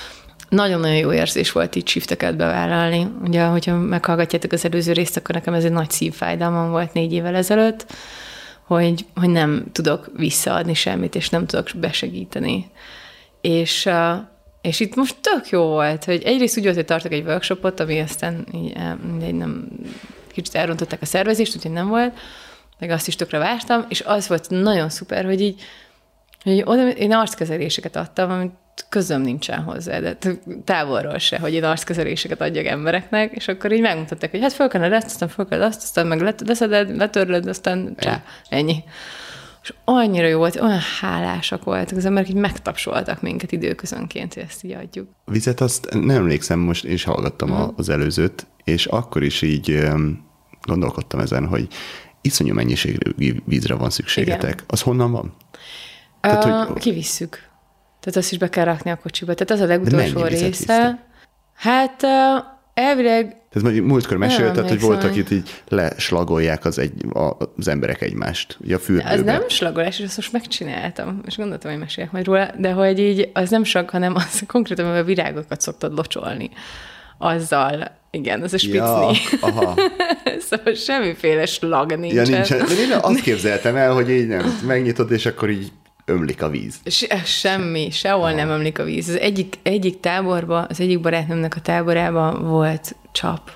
nagyon-nagyon jó érzés volt így shifteket bevállalni. Ugye, hogyha meghallgatjátok az előző részt, akkor nekem ez egy nagy szívfájdalmam volt négy évvel ezelőtt, hogy, hogy nem tudok visszaadni semmit, és nem tudok besegíteni. És, és itt most tök jó volt, hogy egyrészt úgy volt, hogy tartok egy workshopot, ami aztán így, így nem, kicsit elrontották a szervezést, úgyhogy nem volt, meg azt is tökre vártam, és az volt nagyon szuper, hogy így, hogy oda, én arckezeléseket adtam, amit közöm nincsen hozzá, de távolról se, hogy én arckezeléseket adjak embereknek, és akkor így megmutatták, hogy hát föl kellene ezt, aztán föl kell azt, aztán meg leszeded, letörlöd, aztán csá, ennyi. És annyira jó volt, olyan hálásak voltak az emberek, így megtapsoltak minket időközönként, hogy ezt így adjuk. Vizet azt nem emlékszem, most én is hallgattam mm. az előzőt, és akkor is így gondolkodtam ezen, hogy iszonyú mennyiségű vízre van szükségetek. Igen. Az honnan van? Tehát, uh, hogy... Kivisszük. Tehát azt is be kell rakni a kocsiba. Tehát az a legutolsó része. Hát uh, elvileg... Tehát múltkor mesélted, hogy voltak itt így leslagolják az, egy, az emberek egymást, ugye a fürdőbe. Az nem slagolás, és azt most megcsináltam, és gondoltam, hogy mesélek majd róla, de hogy így az nem slag, hanem az konkrétan, hogy a virágokat szoktad locsolni. Azzal, igen, az a spicni. Ja, aha. Szóval semmiféle slag nincsen. Ja, nincsen. De én azt képzeltem el, hogy így nem, megnyitod, és akkor így ömlik a víz. Se, semmi, sehol ah. nem ömlik a víz. Az egyik, egyik táborban, az egyik barátnőmnek a táborában volt csap.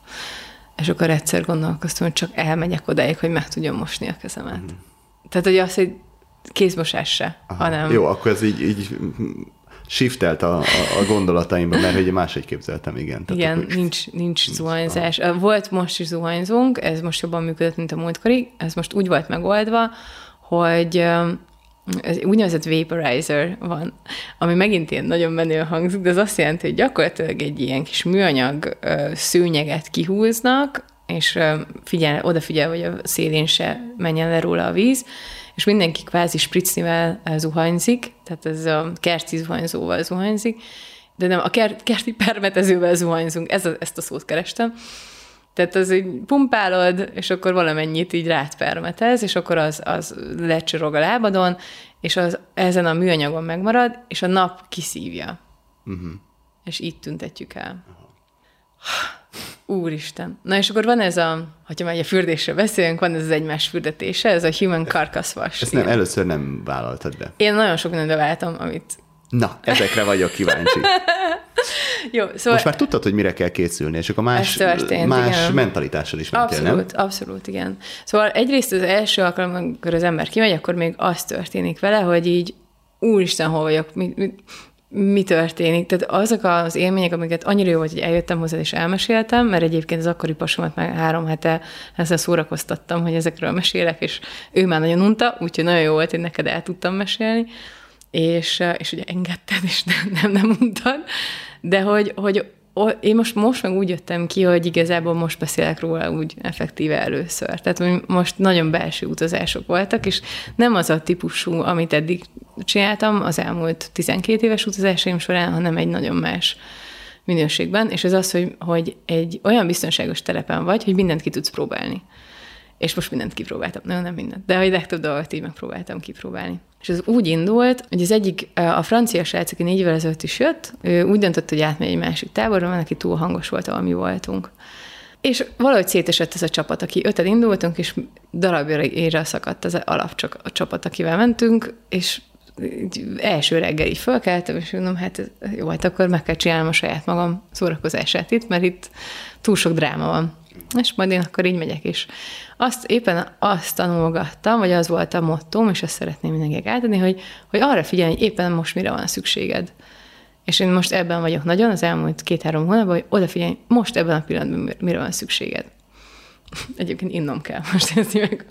És akkor egyszer gondolkoztam, hogy csak elmegyek odáig, hogy meg tudjam mosni a kezemet. Mm. Tehát, hogy az, hogy kézmosás se, aha. hanem... Jó, akkor ez így, így shiftelt a, a gondolataimba, mert hogy máshogy képzeltem, igen. Tehát igen, akkor... nincs, nincs zuhanyzás. Ah. Volt most is zuhanyzunk, ez most jobban működött, mint a múltkori. Ez most úgy volt megoldva, hogy... ez úgynevezett vaporizer van, ami megint ilyen nagyon menő hangzik, de az azt jelenti, hogy gyakorlatilag egy ilyen kis műanyag szőnyeget kihúznak, és figyel, odafigyel, hogy a szélén se menjen le róla a víz, és mindenki kvázi spricnivel zuhanyzik, tehát ez a kerti zuhanyzóval zuhanyzik, de nem, a kert, kerti permetezővel zuhanyzunk, ez a, ezt a szót kerestem. Tehát az így pumpálod, és akkor valamennyit így rátpermetez, és akkor az, az lecsorog a lábadon, és az ezen a műanyagon megmarad, és a nap kiszívja. Uh-huh. És így tüntetjük el. Uh-huh. Úristen. Na és akkor van ez a, hogyha már a fürdésről beszélünk, van ez az egymás fürdetése, ez a human carcass wash. Ezt nem, először nem vállaltad be. Én nagyon sok mindent beváltam, amit... Na, ezekre vagyok kíváncsi. Jó, szóval most már tudtad, hogy mire kell készülni, és akkor más, történt, más igen. mentalitással is mentél, nem? Abszolút, abszolút, igen. Szóval egyrészt az első alkalom, amikor az ember kimegy, akkor még az történik vele, hogy így úristen, hol vagyok, mi, mi, mi történik. Tehát azok az élmények, amiket annyira jó volt, hogy eljöttem hozzád és elmeséltem, mert egyébként az akkori pasimat már három hete ezzel szórakoztattam, hogy ezekről mesélek, és ő már nagyon unta, úgyhogy nagyon jó volt, hogy neked el tudtam mesélni, és, és ugye engedted, és nem, nem, nem untad, de hogy, hogy én most, most meg úgy jöttem ki, hogy igazából most beszélek róla úgy effektíve először. Tehát most nagyon belső utazások voltak, és nem az a típusú, amit eddig csináltam az elmúlt tizenkét éves utazásaim során, hanem egy nagyon más minőségben, és ez az, hogy, hogy egy olyan biztonságos telepen vagy, hogy mindent ki tudsz próbálni. És most mindent kipróbáltam. Nem, nem mindent. De hogy legtöbb dolgot így megpróbáltam kipróbálni. És ez úgy indult, hogy az egyik, a francia srác, aki négy évvel ezelőtt is jött, ő úgy döntött, hogy átmegy egy másik táborra, mert neki túl hangos volt, ahol mi voltunk. És valahogy szétesett ez a csapat, aki öten indultunk, és darabjára szakadt az alapcsapat, akivel mentünk, és első reggel így fölkeltem, és mondom, hát jó, hát akkor meg kell csinálnom a saját magam szórakozását itt, mert itt túl sok dráma van. És majd én akkor így megyek is. Azt éppen azt tanulgattam, vagy az volt a mottóm, és ezt szeretném mindenkinek átadni, hogy, hogy arra figyelj, hogy éppen most mire van szükséged. És én most ebben vagyok nagyon, az elmúlt két-három hónapban, hogy odafigyelj, most ebben a pillanatban mire van szükséged. Egyébként innom kell most ezt meg.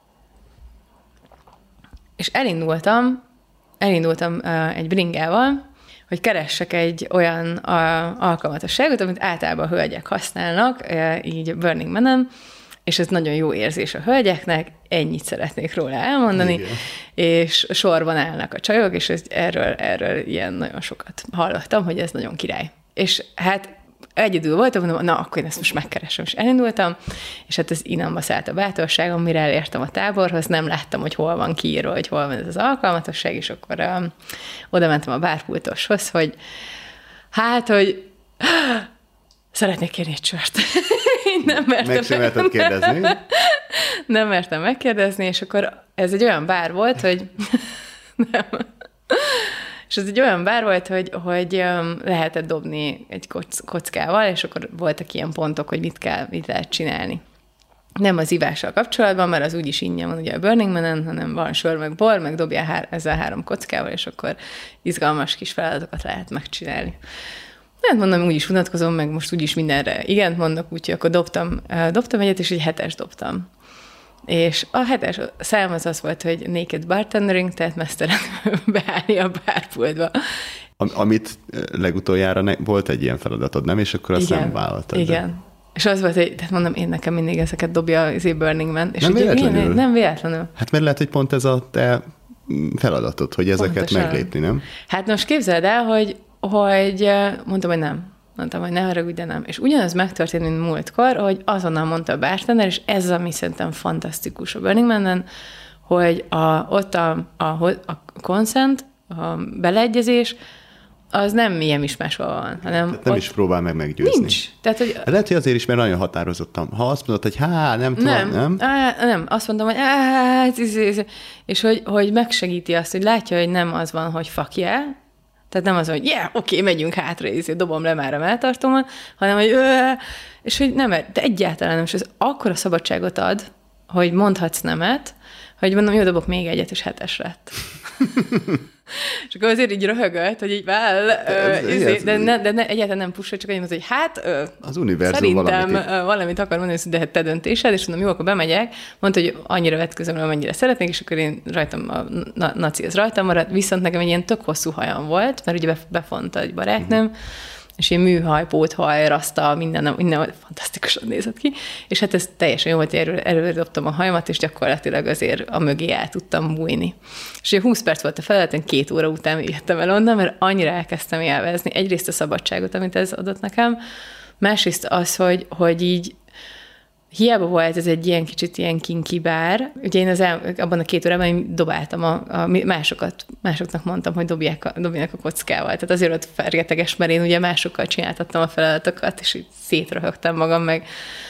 És elindultam, elindultam uh, egy bringával, hogy keressek egy olyan uh, alkalmatosságot, amit általában a hölgyek használnak, uh, így Burning Man-en, és ez nagyon jó érzés a hölgyeknek, ennyit szeretnék róla elmondani, igen. És sorban állnak a csajok, és ez, erről, erről ilyen nagyon sokat hallottam, hogy ez nagyon király. És hát egyedül voltam, mondom, na, akkor én ezt most megkeresem, és elindultam, és hát ez inamba szállt a bátorságom, mire elértem a táborhoz, nem láttam, hogy hol van kiírva, hogy hol van ez az alkalmatosság, és akkor um, oda mentem a bárpultoshoz, hogy hát, hogy szeretnék kérni egy sört. nem mertem meg sem mertem kérdezni. Nem mertem megkérdezni, és akkor ez egy olyan bár volt, hogy nem. És ez egy olyan bár volt, hogy, hogy lehetett dobni egy kockával, és akkor voltak ilyen pontok, hogy mit kell, mit lehet csinálni. Nem az ivással kapcsolatban, mert az úgyis ingyen van ugye a Burning Man-en, hanem van sör, meg bor, meg dobjál hár, ezzel három kockával, és akkor izgalmas kis feladatokat lehet megcsinálni. Hát mondom, úgyis unatkozom, meg most úgyis mindenre igent mondok, úgyhogy akkor dobtam, dobtam egyet, és egy hetes dobtam. És a hetes szám az az volt, hogy naked bartendering, tehát mesztelen beállni a bárpultba. Am- amit legutoljára ne- volt egy ilyen feladatod, nem? És akkor azt igen, nem vállaltad. Igen. De. És az volt, hogy tehát mondom, én nekem mindig ezeket dobja az Burning Man. És nem ugye, véletlenül? Milyen, nem véletlenül. Hát mert lehet, hogy pont ez a te feladatod, hogy ezeket pontosan meglépni, nem? Hát most képzeld el, hogy, hogy mondtam, hogy nem. Mondtam, hogy ne haragudj, de nem. És ugyanaz megtörtént, mint múltkor, hogy azonnal mondta a bartender, és ez az, ami szerintem fantasztikus a Burning Man-en, hogy a, ott a, a, a consent, a beleegyezés, az nem ilyen mismáshol van, hanem tehát nem ott is próbál meg meggyőzni. Nincs. Tehát, hogy lehet, hogy azért is, mert nagyon határozottam. Ha azt mondod, hogy há, nem tudom, nem? Nem, á, nem. Azt mondom, hogy á, és hogy, hogy megsegíti azt, hogy látja, hogy nem az van, hogy fuck yeah, tehát nem az, hogy yeah, oké, okay, megyünk hátra, és dobom le már a melltartómat, hanem, hogy és hogy nem, de egyáltalán nem, és ez akkora szabadságot ad, hogy mondhatsz nemet, hogy mondom, jó, dobok még egyet, és hetes lett. És akkor azért így röhögött, hogy így well, ez, izé, ez, de, ne, de ne, egyáltalán nem pushol, csak annyit, hogy hát ö, az univerzum szerintem valamit, valamit akar mondani, de te döntésed, és mondom, jó, akkor bemegyek, mondta, hogy annyira vetközöm, amennyire szeretnék, és akkor én rajtam, a na, naci az rajtam maradt, viszont nekem egy ilyen tök hosszú hajam volt, mert ugye befonta egy barátnőm, uh-huh. és ilyen műhaj, póthaj, raszta, minden, minden fantasztikusan nézett ki, és hát ez teljesen jó volt, előre, előre dobtam a hajamat, és gyakorlatilag azért a mögé el tudtam bújni. És ugye húsz perc volt a feladat, én két óra után jöttem el onnan, mert annyira elkezdtem élvezni. Egyrészt a szabadságot, amit ez adott nekem, másrészt az, hogy, hogy így hiába volt ez egy ilyen kicsit ilyen kinky bár, ugye én az el, abban a két órában én dobáltam a, a másokat, másoknak mondtam, hogy dobják a, dobjanak a kockával. Tehát azért volt fergeteges, mert én ugye másokkal csináltattam a feladatokat, és így szétröhögtem magam meg.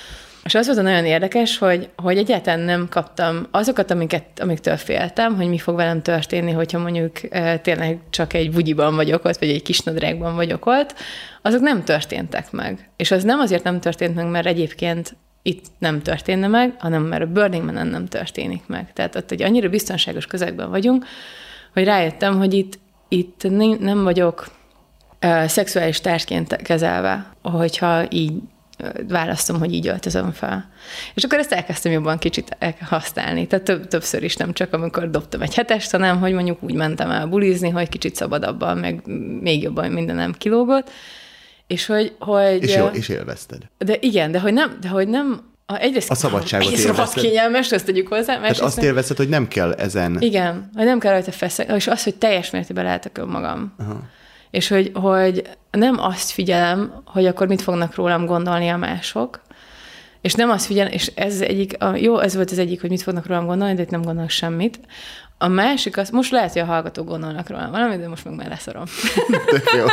És az volt nagyon érdekes, hogy, hogy egyáltalán nem kaptam azokat, amiket, amiktől féltem, hogy mi fog velem történni, hogyha mondjuk e, tényleg csak egy bugyiban vagyok ott, vagy egy kis nadrágban vagyok ott, azok nem történtek meg. És az nem azért nem történt meg, mert egyébként itt nem történne meg, hanem mert a Burning Man-en nem történik meg. Tehát ott egy annyira biztonságos közegben vagyunk, hogy rájöttem, hogy itt, itt nem vagyok uh, szexuális társként kezelve, hogyha így uh, választom, hogy így öltözöm fel. És akkor ezt elkezdtem jobban kicsit használni. Tehát több, többször is, nem csak amikor dobtam egy hetest, hanem hogy mondjuk úgy mentem el bulizni, hogy kicsit szabadabban, meg még jobban mindenem kilógott. És hogy... hogy és, jó, és élvezted. De igen, de hogy nem... De hogy nem egyrészt, a szabadságot egyrészt élvezted. Egyrészt kényelmes, ezt tegyük hozzá. Tehát azt élvezted, hogy nem kell ezen... Igen, hogy nem kell rajta feszek, és az, hogy teljes mértékben lehetek önmagam. Aha. És hogy, hogy nem azt figyelem, hogy akkor mit fognak rólam gondolni a mások, és nem azt figyelem, és ez egyik, a, jó, ez volt az egyik, hogy mit fognak rólam gondolni, de itt nem gondolnak semmit. A másik az, most lehet, hogy a hallgatók gondolnak rólam valamit, de most meg már leszorom. Tök jó.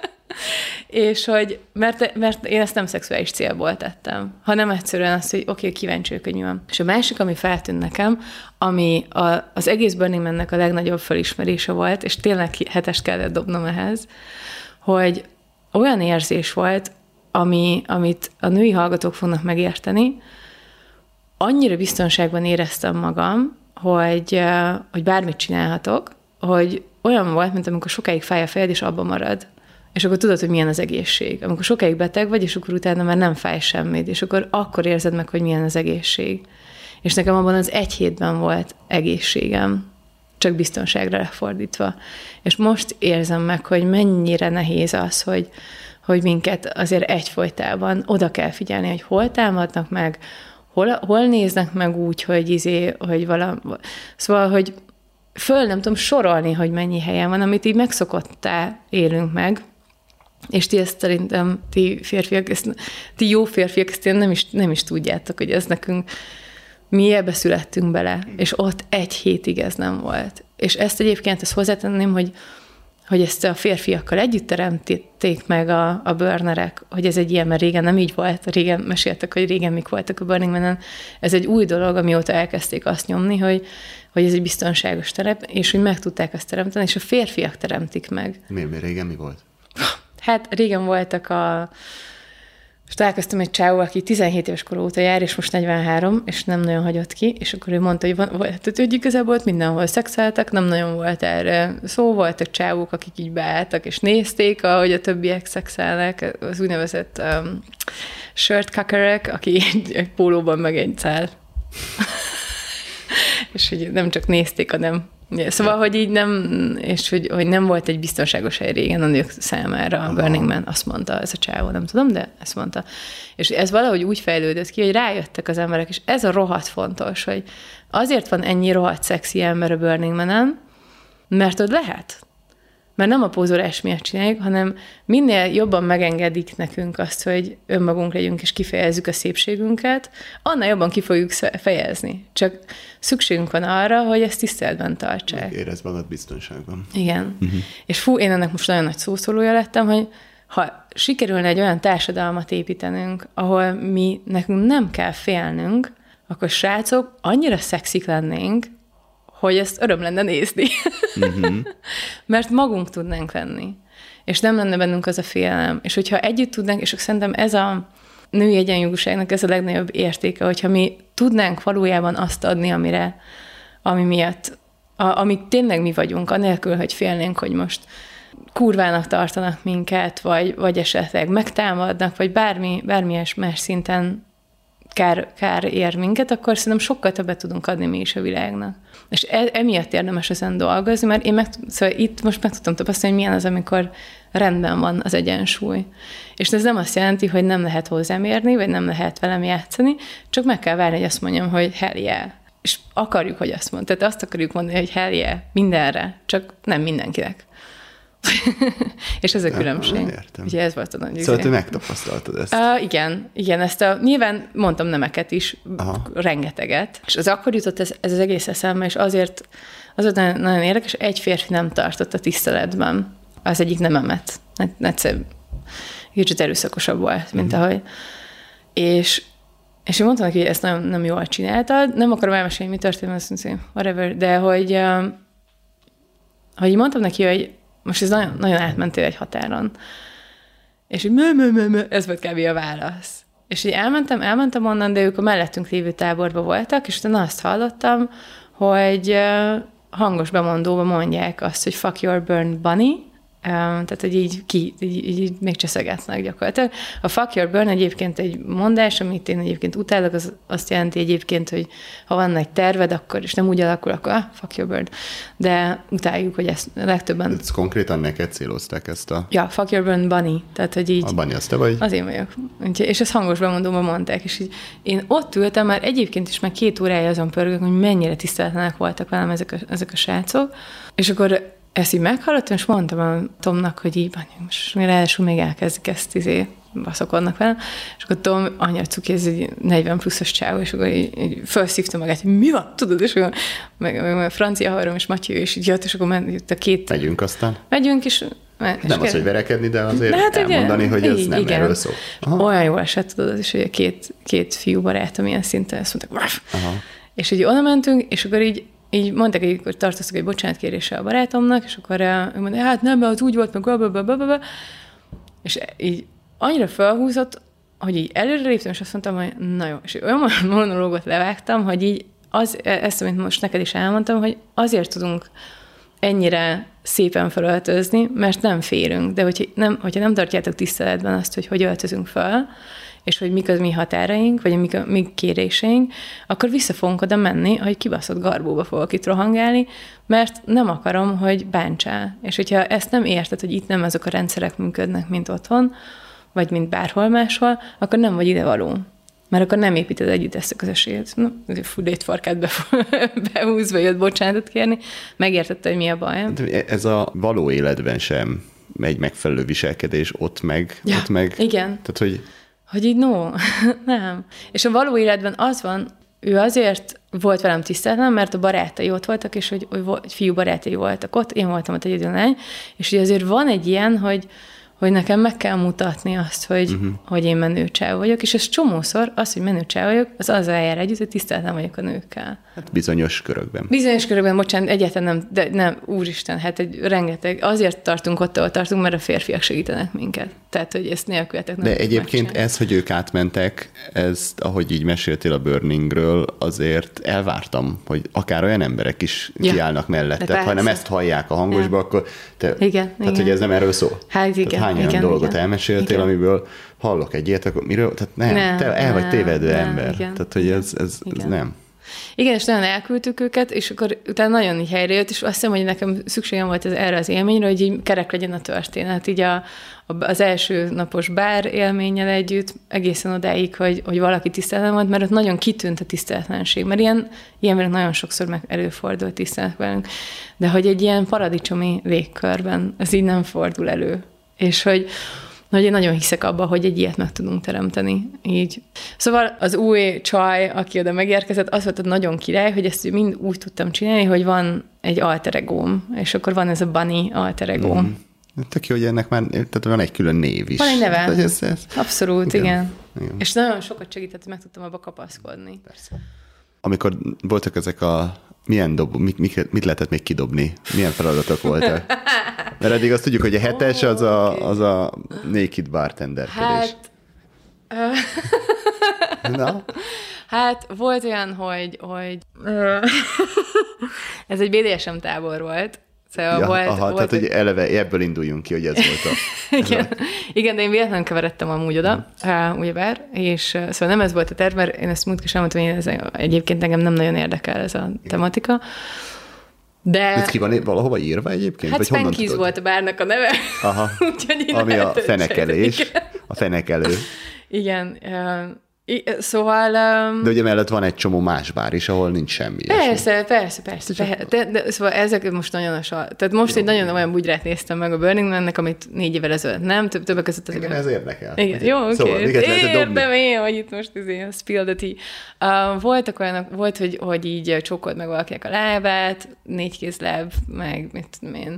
És hogy, mert, mert én ezt nem szexuális célból tettem, hanem egyszerűen azt, hogy oké, okay, kíváncsi vagyok, hogy mi van. És a másik, ami feltűnt nekem, ami a, az egész Burning Man-nek a legnagyobb felismerése volt, és tényleg hetest kellett dobnom ehhez, hogy olyan érzés volt, ami, amit a női hallgatók fognak megérteni, annyira biztonságban éreztem magam, hogy, hogy bármit csinálhatok, hogy olyan volt, mint amikor sokáig fáj a fejed, és abba marad. És akkor tudod, hogy milyen az egészség. Amikor sokáig beteg vagy, és akkor utána már nem fáj semmit, és akkor akkor érzed meg, hogy milyen az egészség. És nekem abban az egy hétben volt egészségem, csak biztonságra lefordítva. És most érzem meg, hogy mennyire nehéz az, hogy, hogy minket azért egyfolytában oda kell figyelni, hogy hol támadnak meg, hol, hol néznek meg úgy, hogy izé, hogy valami... Szóval, hogy föl nem tudom sorolni, hogy mennyi helyen van, amit így megszokottá élünk meg, és ti ezt szerintem, ti férfiak, ezt, ti jó férfiak, ezt nem is, nem is tudjátok, hogy ez nekünk, mi ebbe születtünk bele, és ott egy hétig ez nem volt. És ezt egyébként ezt hozzátenném, hogy, hogy ezt a férfiakkal együtt teremtették meg a, a burnerek, hogy ez egy ilyen, mert régen nem így volt, régen meséltek, hogy régen mik voltak a Burning Man-en. Ez egy új dolog, amióta elkezdték azt nyomni, hogy, hogy ez egy biztonságos terep, és hogy meg tudták azt teremteni, és a férfiak teremtik meg. Mi, mi régen mi volt? Hát régen voltak a... És találkoztam egy csávó, aki tizenhét éves kor óta jár, és most negyvenhárom, és nem nagyon hagyott ki, és akkor ő mondta, hogy van, tehát, hogy igazából ott mindenhol szexeltek, nem nagyon volt erre szó, voltak csávók, akik így beálltak, és nézték, ahogy a többiek szexelnek, az úgynevezett um, shirtcuckerek, aki egy, egy pólóban meg egy szál. És hogy nem csak nézték, hanem... Szóval, hogy így nem, és hogy, hogy nem volt egy biztonságos hely régen a nők számára a Burning Man, azt mondta ez a csávó, nem tudom, de ezt mondta. És ez valahogy úgy fejlődött ki, hogy rájöttek az emberek, és ez a rohadt fontos, hogy azért van ennyi rohadt szexi ember a Burning Man-en, mert ott lehet. Mert nem a pózolás miatt csináljuk, hanem minél jobban megengedik nekünk azt, hogy önmagunk legyünk és kifejezzük a szépségünket, annál jobban ki fogjuk fejezni. Csak szükségünk van arra, hogy ezt tiszteletben tartsák. Érezd magad biztonságban. Igen. Uh-huh. És fú, én ennek most nagyon nagy szószólója lettem, hogy ha sikerülne egy olyan társadalmat építenünk, ahol mi nekünk nem kell félnünk, akkor srácok, annyira szexik lennénk, hogy ezt öröm lenne nézni. Uh-huh. Mert magunk tudnánk lenni. És nem lenne bennünk az a félelem. És hogyha együtt tudnánk, és szerintem ez a női egyenjogúságnak ez a legnagyobb értéke, hogyha mi tudnánk valójában azt adni, amire, ami miatt, a, amit tényleg mi vagyunk, anélkül, hogy félnénk, hogy most kurvának tartanak minket, vagy, vagy esetleg megtámadnak, vagy bármi, bármilyen más szinten kár, kár ér minket, akkor szerintem sokkal többet tudunk adni mi is a világnak. És e, emiatt érdemes ezen dolgozni, mert én meg, szóval itt most meg tudtam tapasztalni, hogy milyen az, amikor rendben van az egyensúly. És ez nem azt jelenti, hogy nem lehet hozzám érni, vagy nem lehet velem játszani, csak meg kell várni, hogy azt mondjam, hogy hell yeah. És akarjuk, hogy azt mondja. Tehát azt akarjuk mondani, hogy hell yeah, mindenre, csak nem mindenkinek. És ez a különbség. Értem. Ugye ez volt a nagy Szóval te megtapasztaltad ezt. Uh, igen, igen, ezt a, nyilván mondtam nemeket is, aha, rengeteget, és az akkor jutott ez, ez az egész eszembe, és azért az volt nagyon, nagyon érdekes, egy férfi nem tartott a tiszteletben az egyik nememet. Egyszer kicsit erőszakosabb volt, mint uh-huh. ahogy. És, és én mondtam neki, hogy ezt nagyon nem jól csináltad, nem akarom elmesélni, mi történt, azt mondom, whatever, de hogy, uh, hogy mondtam neki, hogy most ez nagyon, nagyon átmentél egy határon. És így mö, mö, mö, mö, ez volt kb. A válasz. És így elmentem, elmentem onnan, de ők a mellettünk lévő táborban voltak, és utána azt hallottam, hogy hangos bemondóban mondják azt, hogy fuck your burn bunny, tehát, hogy így, ki, így, így még cseszegetnek gyakorlatilag. A fuck your burn egyébként egy mondás, amit én egyébként utálok, az azt jelenti egyébként, hogy ha van egy terved, akkor, és nem úgy alakul, akkor ah, fuck your burn. De utáljuk, hogy ezt legtöbben... Ez konkrétan neked célozták ezt a... Ja, fuck your burn bunny. Tehát, hogy így... A bunny az te vagy? Az én vagyok. És ezt hangos bemondóban mondták, és így én ott ültem, már egyébként is meg két órája azon pörgök, hogy mennyire tiszteletlenek voltak velem ezek a, ezek a srácok, és akkor ezt így meghallottam, és mondtam a Tomnak, hogy így, most ráadásul még elkezdik ezt, izé, baszokodnak velem, és akkor Tom, anya cuki, ez egy negyven pluszos csávó, és akkor így, így felszívta magát, hogy mi van, tudod, és akkor meg, meg a francia haverom, és Matyi, és így jött, és akkor ment a két... Megyünk aztán. Megyünk, és... és nem az, hogy verekedni, de azért de hát elmondani, ugye, hogy ez így, nem igen. Erről szól. Aha. Olyan jól esett, tudod, és hogy a két, két fiú barátom ilyen szinten, ezt mondták, és így oda mentünk, és akkor így így mondták, hogy akkor tartoztak egy bocsánatkéréssel a barátomnak, és akkor ő mondta, hát nem, mert az úgy volt, meg blablabla, és így annyira felhúzott, hogy így előre léptem, és azt mondtam, hogy na jó, és olyan monológot levágtam, hogy így az, ezt, amit most neked is elmondtam, hogy azért tudunk ennyire szépen felöltözni, mert nem férünk, de hogyha nem, hogyha nem tartjátok tiszteletben azt, hogy hogy öltözünk fel, és hogy mik az mi határaink, vagy mik a mi kéréseink, akkor vissza fogunk oda menni, hogy kibaszott garbóba fogok itt rohangálni, mert nem akarom, hogy bántsál. És hogyha ezt nem érted, hogy itt nem azok a rendszerek működnek, mint otthon, vagy mint bárhol máshol, akkor nem vagy idevaló. Mert akkor nem építed együtt ezt a közösséget. Na, fú, létfarkát be, behúzva jött bocsánatot kérni, megértette, hogy mi a baj. Ez a való életben sem egy megfelelő viselkedés, ott meg, ja, ott meg. Igen. Tehát, hogy Hogy így no, nem. És a való életben az van, ő azért volt velem tiszteletlen, mert a barátai ott voltak, és hogy, hogy fiú barátai voltak ott, én voltam ott egyedül lány, és ugye azért van egy ilyen, hogy hogy nekem meg kell mutatni azt, hogy, uh-huh. hogy én menőcsáv vagyok, és ez csomószor, az, hogy menőcsáv vagyok, az azzal jár együtt, hogy tiszteltem vagyok a nőkkel. Hát bizonyos körökben. Bizonyos körökben, bocsánat, egyáltalán nem, de nem, úristen, hát egy rengeteg, azért tartunk ott, ahol tartunk, mert a férfiak segítenek minket. Tehát, hogy ezt nélkületek nem. De egyébként megcsinálni. Ez, hogy ők átmentek, ezt, ahogy így meséltél a Burningről, azért elvártam, hogy akár olyan emberek is ja. kiállnak mellette. Ha nem ezt hallják a hangosba, ja. akkor te, igen, tehát, igen. hogy ez nem erről szól. Hát igen. Tehát hány igen, olyan dolgot igen. elmeséltél, igen. amiből hallok egy ilyet, akkor miről? Tehát nem, nem te el vagy tévedő nem, ember. Igen. Tehát, hogy ez, ez, ez nem. Igen, és nagyon elküldtük őket, és akkor utána nagyon így helyre jött, és azt hiszem, hogy nekem szükségem volt ez, erre az élményre, hogy így kerek legyen a történet. Így a, az első napos bár élménnyel együtt egészen odáig, hogy, hogy valaki tiszteletlen volt, mert ott nagyon kitűnt a tiszteletlenség, mert ilyen, ilyen velünk nagyon sokszor meg előfordul tisztelet velünk, de hogy egy ilyen paradicsomi légkörben ez így nem fordul elő. És hogy hogy én nagyon hiszek abba, hogy egy ilyet meg tudunk teremteni. Így. Szóval az új csaj, aki oda megérkezett, az volt nagyon király, hogy ezt mind úgy tudtam csinálni, hogy van egy alter egóm, és akkor van ez a Bunny alter egóm. Mm. Tök jó, hogy ennek már tehát van egy külön név is. Van egy neve. Ez, ez... Abszolút, igen. Igen. igen. És nagyon sokat segített, hogy meg tudtam abba kapaszkodni. Persze. Amikor voltak ezek a milyen dob, mit, mit, mit lehetett még kidobni? Milyen feladatok voltak? Mert eddig azt tudjuk, hogy a hetes az a, az a naked bartenderkedés. Hát, Na? Hát volt olyan, hogy, hogy ez egy bé dé es em tábor volt. Szóval ja, volt, aha, volt tehát, egy... hogy eleve ebből induljunk ki, hogy ez volt a... Igen. Igen, de én véletlenül keveredtem amúgy oda, uh, ugyebár, és uh, szóval nem ez volt a terv, mert én ezt múltkor sem mondtam, hogy ez, egyébként engem nem nagyon érdekel ez a tematika. De... Ez ki van valahova írva egyébként? Hát Spankies volt a bárnak a neve. Aha, ami a fenekelés, a fenekelő. Igen, uh, Szóval... Um, de ugye mellett van egy csomó más bár is, ahol nincs semmi. Persze, esmi. persze, persze. persze. De, de, szóval ezek most nagyon a sal... Tehát most jó, egy nagyon jó. olyan bugyrát néztem meg a Burning Man-nek, amit négy évvel ezelőtt nem, több, többek között... Igen, ez érdekel. Igen, jó, oké. Szóval, értem én, hogy itt most izé, spill the tea. Uh, voltak olyanok, volt, hogy, hogy így csókolt meg valakinek a lábát, négy kézláb, meg mit tudom én,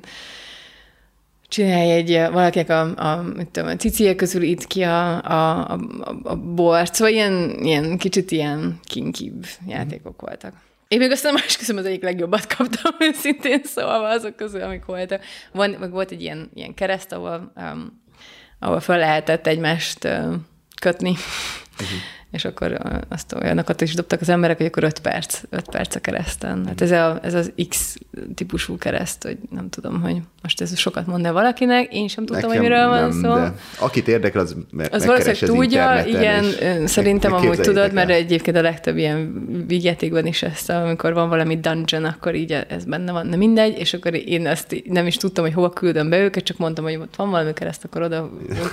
csinálj egy, valakinek a, a, mit tudom, a cicie közül itt ki a, a, a, a bort. Szóval ilyen, ilyen kicsit ilyen kinkibb játékok voltak. Én még aztán más közöm az egyik legjobbat kaptam, őszintén szólva azok közül, amik voltak. Van, meg volt egy ilyen, ilyen kereszt, ahol, um, ahol fel lehetett egymást uh, kötni. Uh-huh. És akkor azt olyanokat is dobtak az emberek, hogy akkor öt perc, öt perc a kereszten. Hát ez, a, ez az X típusú kereszt, hogy nem tudom, hogy most ez sokat mond-e valakinek, én sem tudtam, nekem hogy miről van szó. De akit érdekel, az me- az valószínűleg tudja, igen, és szerintem amúgy tudod, mert egyébként a legtöbb ilyen vígjátékban is ezt, amikor van valami dungeon, akkor így ez benne van, de mindegy, és akkor én ezt nem is tudtam, hogy hova küldöm be őket, csak mondtam, hogy ott van valami kereszt, akkor oda,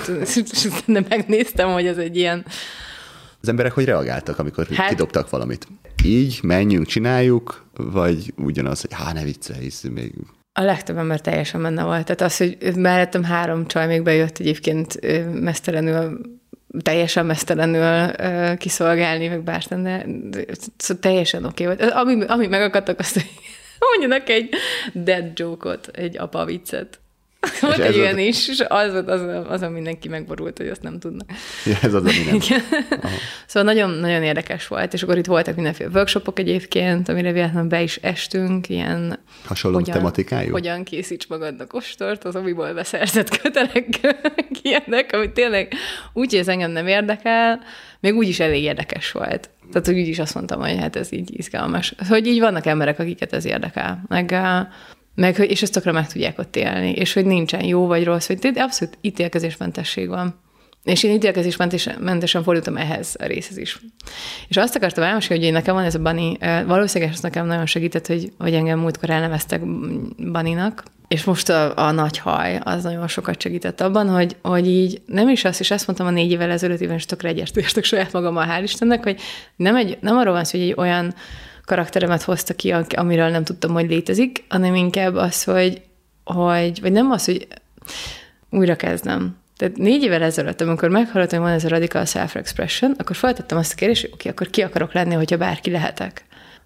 és megnéztem, hogy ez egy ilyen. Az emberek hogy reagáltak, amikor hát, kidobtak valamit? Így, menjünk, csináljuk, vagy ugyanaz, hogy há, ne viccelj, hisz még... A legtöbb ember teljesen benne volt. Tehát az, hogy mellettem három csaj még bejött egyébként mesztelenül, teljesen mesztelenül kiszolgálni, meg bárten, de szóval teljesen oké okay volt. Ami, ami megakadtak, azt, hogy mondjanak egy dead joke-ot, egy apa viccet. Volt egy olyan is, és az, az, az, az mindenki megborult, hogy azt nem tudnak. Ja, ez az, ami nem. Szóval nagyon, nagyon érdekes volt, és akkor itt voltak mindenféle workshopok egyébként, amire véletlenül be is estünk, ilyen... Hasonló hogyan, tematikájú? Hogyan készíts magadnak ostort, az amiból beszerzett kötelek, ilyenek, amit tényleg úgy, hogy ez engem nem érdekel, még úgy is elég érdekes volt. Tehát, hogy úgy is azt mondtam, hogy hát ez így izgalmas. Hogy így vannak emberek, akiket ez érdekel. Meg... Meg, és ezt tökre meg tudják ott élni, és hogy nincsen jó vagy rossz, hogy abszolút ítélkezésmentesség van. És én ítélkezésmentesen fordultam ehhez a részhez is. És azt akartam elmesélni, hogy nekem van ez a Bunny, valószínűleg ez nekem nagyon segített, hogy, hogy engem múltkor elneveztek Bunnynak, és most a, a nagy haj az nagyon sokat segített abban, hogy, hogy így nem is azt, és ezt mondtam a négy évvel ezelőtt, és tökre egyetértek saját magammal, hál' Istennek, hogy nem, egy, nem arról van szó, hogy egy olyan karakteremet hozta ki, amiről nem tudtam, hogy létezik, hanem inkább az, hogy, hogy vagy nem az, hogy újra kezdem. Tehát négy évvel ezelőtt, amikor meghallottam, hogy van ez a radical self-expression, akkor feltettem azt a kérdést, hogy oké, okay, akkor ki akarok lenni, hogyha bárki lehetek.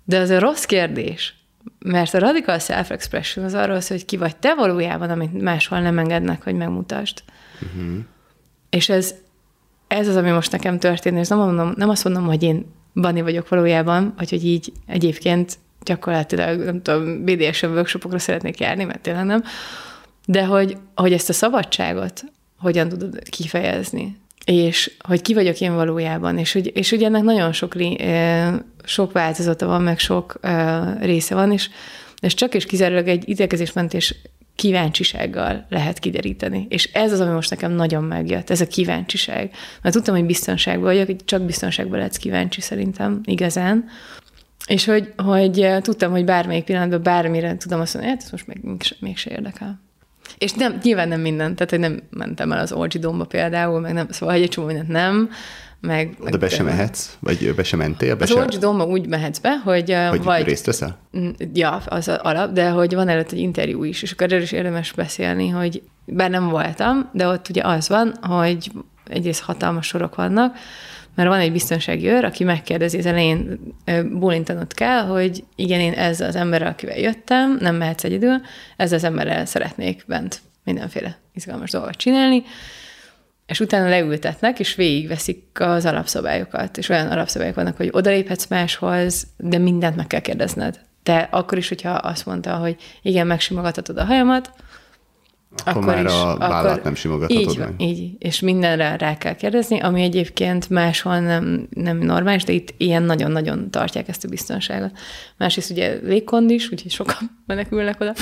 De az a rossz kérdés, mert a radical self-expression az arról szól, hogy ki vagy te valójában, amit máshol nem engednek, hogy megmutasd. Uh-huh. És ez, ez az, ami most nekem történt, és nem, mondom, nem azt mondom, hogy én Bani vagyok valójában, vagy hogy így egyébként gyakorlatilag, nem tudom, bé dé es em workshopokra szeretnék járni, mert tényleg nem, de hogy, hogy ezt a szabadságot hogyan tudod kifejezni, és hogy ki vagyok én valójában, és hogy, és hogy ennek nagyon sok, sok változata van, meg sok része van, és, és csak és kizárólag egy ítélkezésmentes kíváncsisággal lehet kideríteni. És ez az, ami most nekem nagyon megjött, ez a kíváncsiság. Mert tudtam, hogy biztonságban vagyok, hogy csak biztonságban lehetsz kíváncsi szerintem, igazán. És hogy, hogy tudtam, hogy bármelyik pillanatban bármire tudom azt mondani, hát ez most még, mégse érdekel. És nem, nyilván nem minden, tehát hogy nem mentem el az Orgy Dome-ba például, meg nem, szóval egy csomó mindent nem, meg... De be sem mehetsz? Vagy be sem mentél? Be az se... Orgy Dome-ba úgy mehetsz be, hogy... Hogy vagy, részt veszel? Ja, az alap, de hogy van előtt egy interjú is, és akkor erről is érdemes beszélni, hogy bár nem voltam, de ott ugye az van, hogy egyrészt hatalmas sorok vannak, mert van egy biztonsági őr, aki megkérdezi az elején, bólintanod kell, hogy igen, én ezzel az emberrel, akivel jöttem, nem mehetsz egyedül, ezzel az emberrel szeretnék bent mindenféle izgalmas dolgot csinálni, és utána leültetnek, és végigveszik az alapszabályokat, és olyan alapszabályok vannak, hogy odaléphetsz máshoz, de mindent meg kell kérdezned. Te akkor is, hogyha azt mondta, hogy igen, megsimogathatod a hajamat, Akkor, akkor már is, a vállát akkor nem simogathatod így, meg. Így, és mindenre rá kell kérdezni, ami egyébként máshol nem, nem normális, de itt ilyen nagyon-nagyon tartják ezt a biztonságot. Másrészt ugye légkond is, úgyhogy sokan menekülnek oda.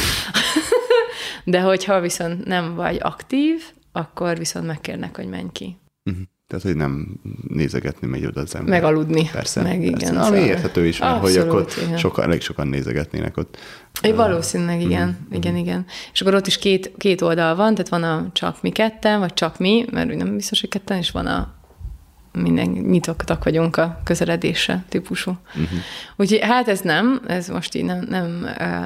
De hogyha viszont nem vagy aktív, akkor viszont megkérnek, hogy menj ki. Uh-huh. Tehát, hogy nem nézegetni megy oda az ember. Megaludni. Persze. Meg igen. Persze. Ami érthető is, mert abszolút, hogy akkor igen. sokan, elég sokan nézegetnének ott. É, valószínűleg igen, mm-hmm. igen, igen. És akkor ott is két, két oldal van, tehát van a csak mi ketten, vagy csak mi, mert úgy nem biztos, hogy ketten, és van a minden nyitottak vagyunk a közeledésre típusú. Uh-huh. Úgyhogy hát ez nem, ez most így nem, nem,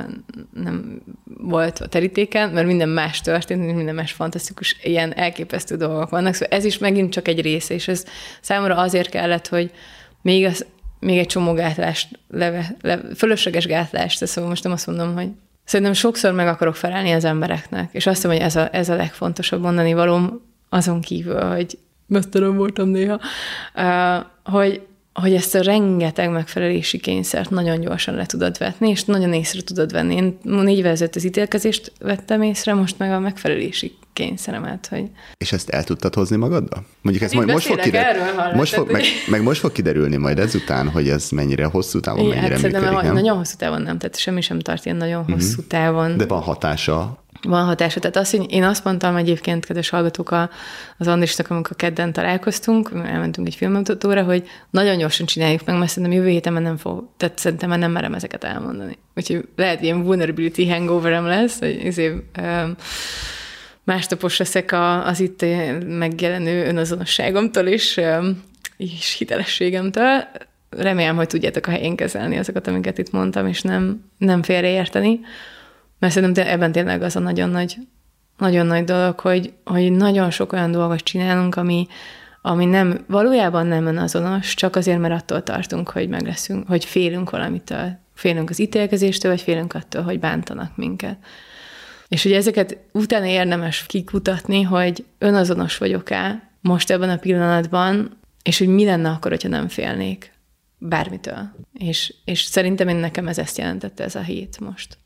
nem volt a terítéken, mert minden más történt, minden más fantasztikus, ilyen elképesztő dolgok vannak. Szóval ez is megint csak egy része, és ez számomra azért kellett, hogy még, az, még egy csomó gátlást, leve, le, fölösleges gátlást, szóval most nem azt mondom, hogy szerintem sokszor meg akarok felelni az embereknek, és azt mondom, hogy ez a, ez a legfontosabb mondani valóm azon kívül, hogy mesztelen voltam néha, uh, hogy, hogy ezt a rengeteg megfelelési kényszert nagyon gyorsan le tudod vetni, és nagyon észre tudod venni. Én négy évvel ezelőtt az ítélkezést vettem észre, most meg a megfelelési kényszeremet. Hogy... És ezt el tudtad hozni magaddal? Mondjuk ez majd most fog, kider... most fog meg, meg most fog kiderülni majd ezután, hogy ez mennyire hosszú távon, mennyire hát működik, nem? Nagyon hosszú távon nem, tehát semmi sem tart ilyen nagyon hosszú uh-huh. távon. De van hatása. Van hatása. Tehát azt, hogy én azt mondtam egyébként, kedves hallgatók, az Andrisnak, amikor kedden találkoztunk, elmentünk egy filmmutatóra, hogy nagyon gyorsan csináljuk meg, mert szerintem jövő héten nem fog, tehát szerintem már nem merem ezeket elmondani. Úgyhogy lehet ilyen vulnerability hangoverem lesz, hogy ezért um, másnapos leszek a, az itt megjelenő önazonosságomtól és, um, és hitelességemtől. Remélem, hogy tudjátok a helyén kezelni azokat, amiket itt mondtam, és nem, nem félreérteni. Mert szerintem ebben tényleg az a nagyon nagy, nagyon nagy dolog, hogy, hogy nagyon sok olyan dolgot csinálunk, ami, ami nem, valójában nem önazonos, csak azért, mert attól tartunk, hogy meg leszünk, hogy félünk valamitől. Félünk az ítélkezéstől, vagy félünk attól, hogy bántanak minket. És hogy ezeket utána érdemes kikutatni, hogy önazonos vagyok-e most ebben a pillanatban, és hogy mi lenne akkor, hogyha nem félnék bármitől. És, és szerintem én nekem ez ezt jelentette ez a hét most.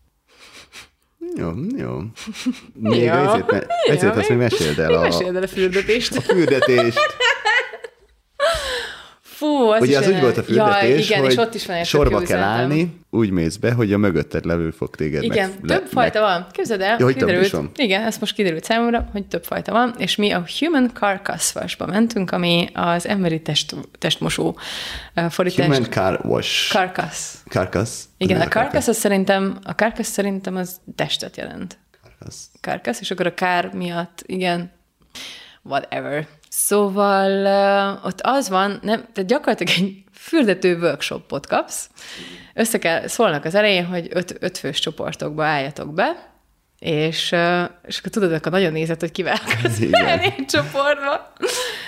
Jó, jó. Még ja. ezért, ezért ja, azt még meséld el, a, meséld el a fürdetést. A fürdetést. Fú, az ugye az úgy volt a fürdetés, ja, igen, hogy ott is van sorba kell állni, úgy mész be, hogy a mögötted levő fog téged igen, meg... több le, fajta meg... van. Képzeld el, ja, kiderült, igen, ez most kiderült számomra, hogy több fajta van, és mi a Human Carcass Washba mentünk, ami az emberi test, testmosó uh, fordítás. Human Car Wash. Carcass. Carcass. Igen, a, a carcass az szerintem, a carcass szerintem az testet jelent. Carcass. Carcass, és akkor a kár miatt, igen, whatever. Szóval uh, ott az van, nem, tehát gyakorlatilag egy fürdető workshopot kapsz. Össze kell, szólnak az elején, hogy öt, öt fős csoportokba álljatok be, és, uh, és akkor tudod, akkor nagyon nézed, hogy kivel akarsz beállni egy csoportba.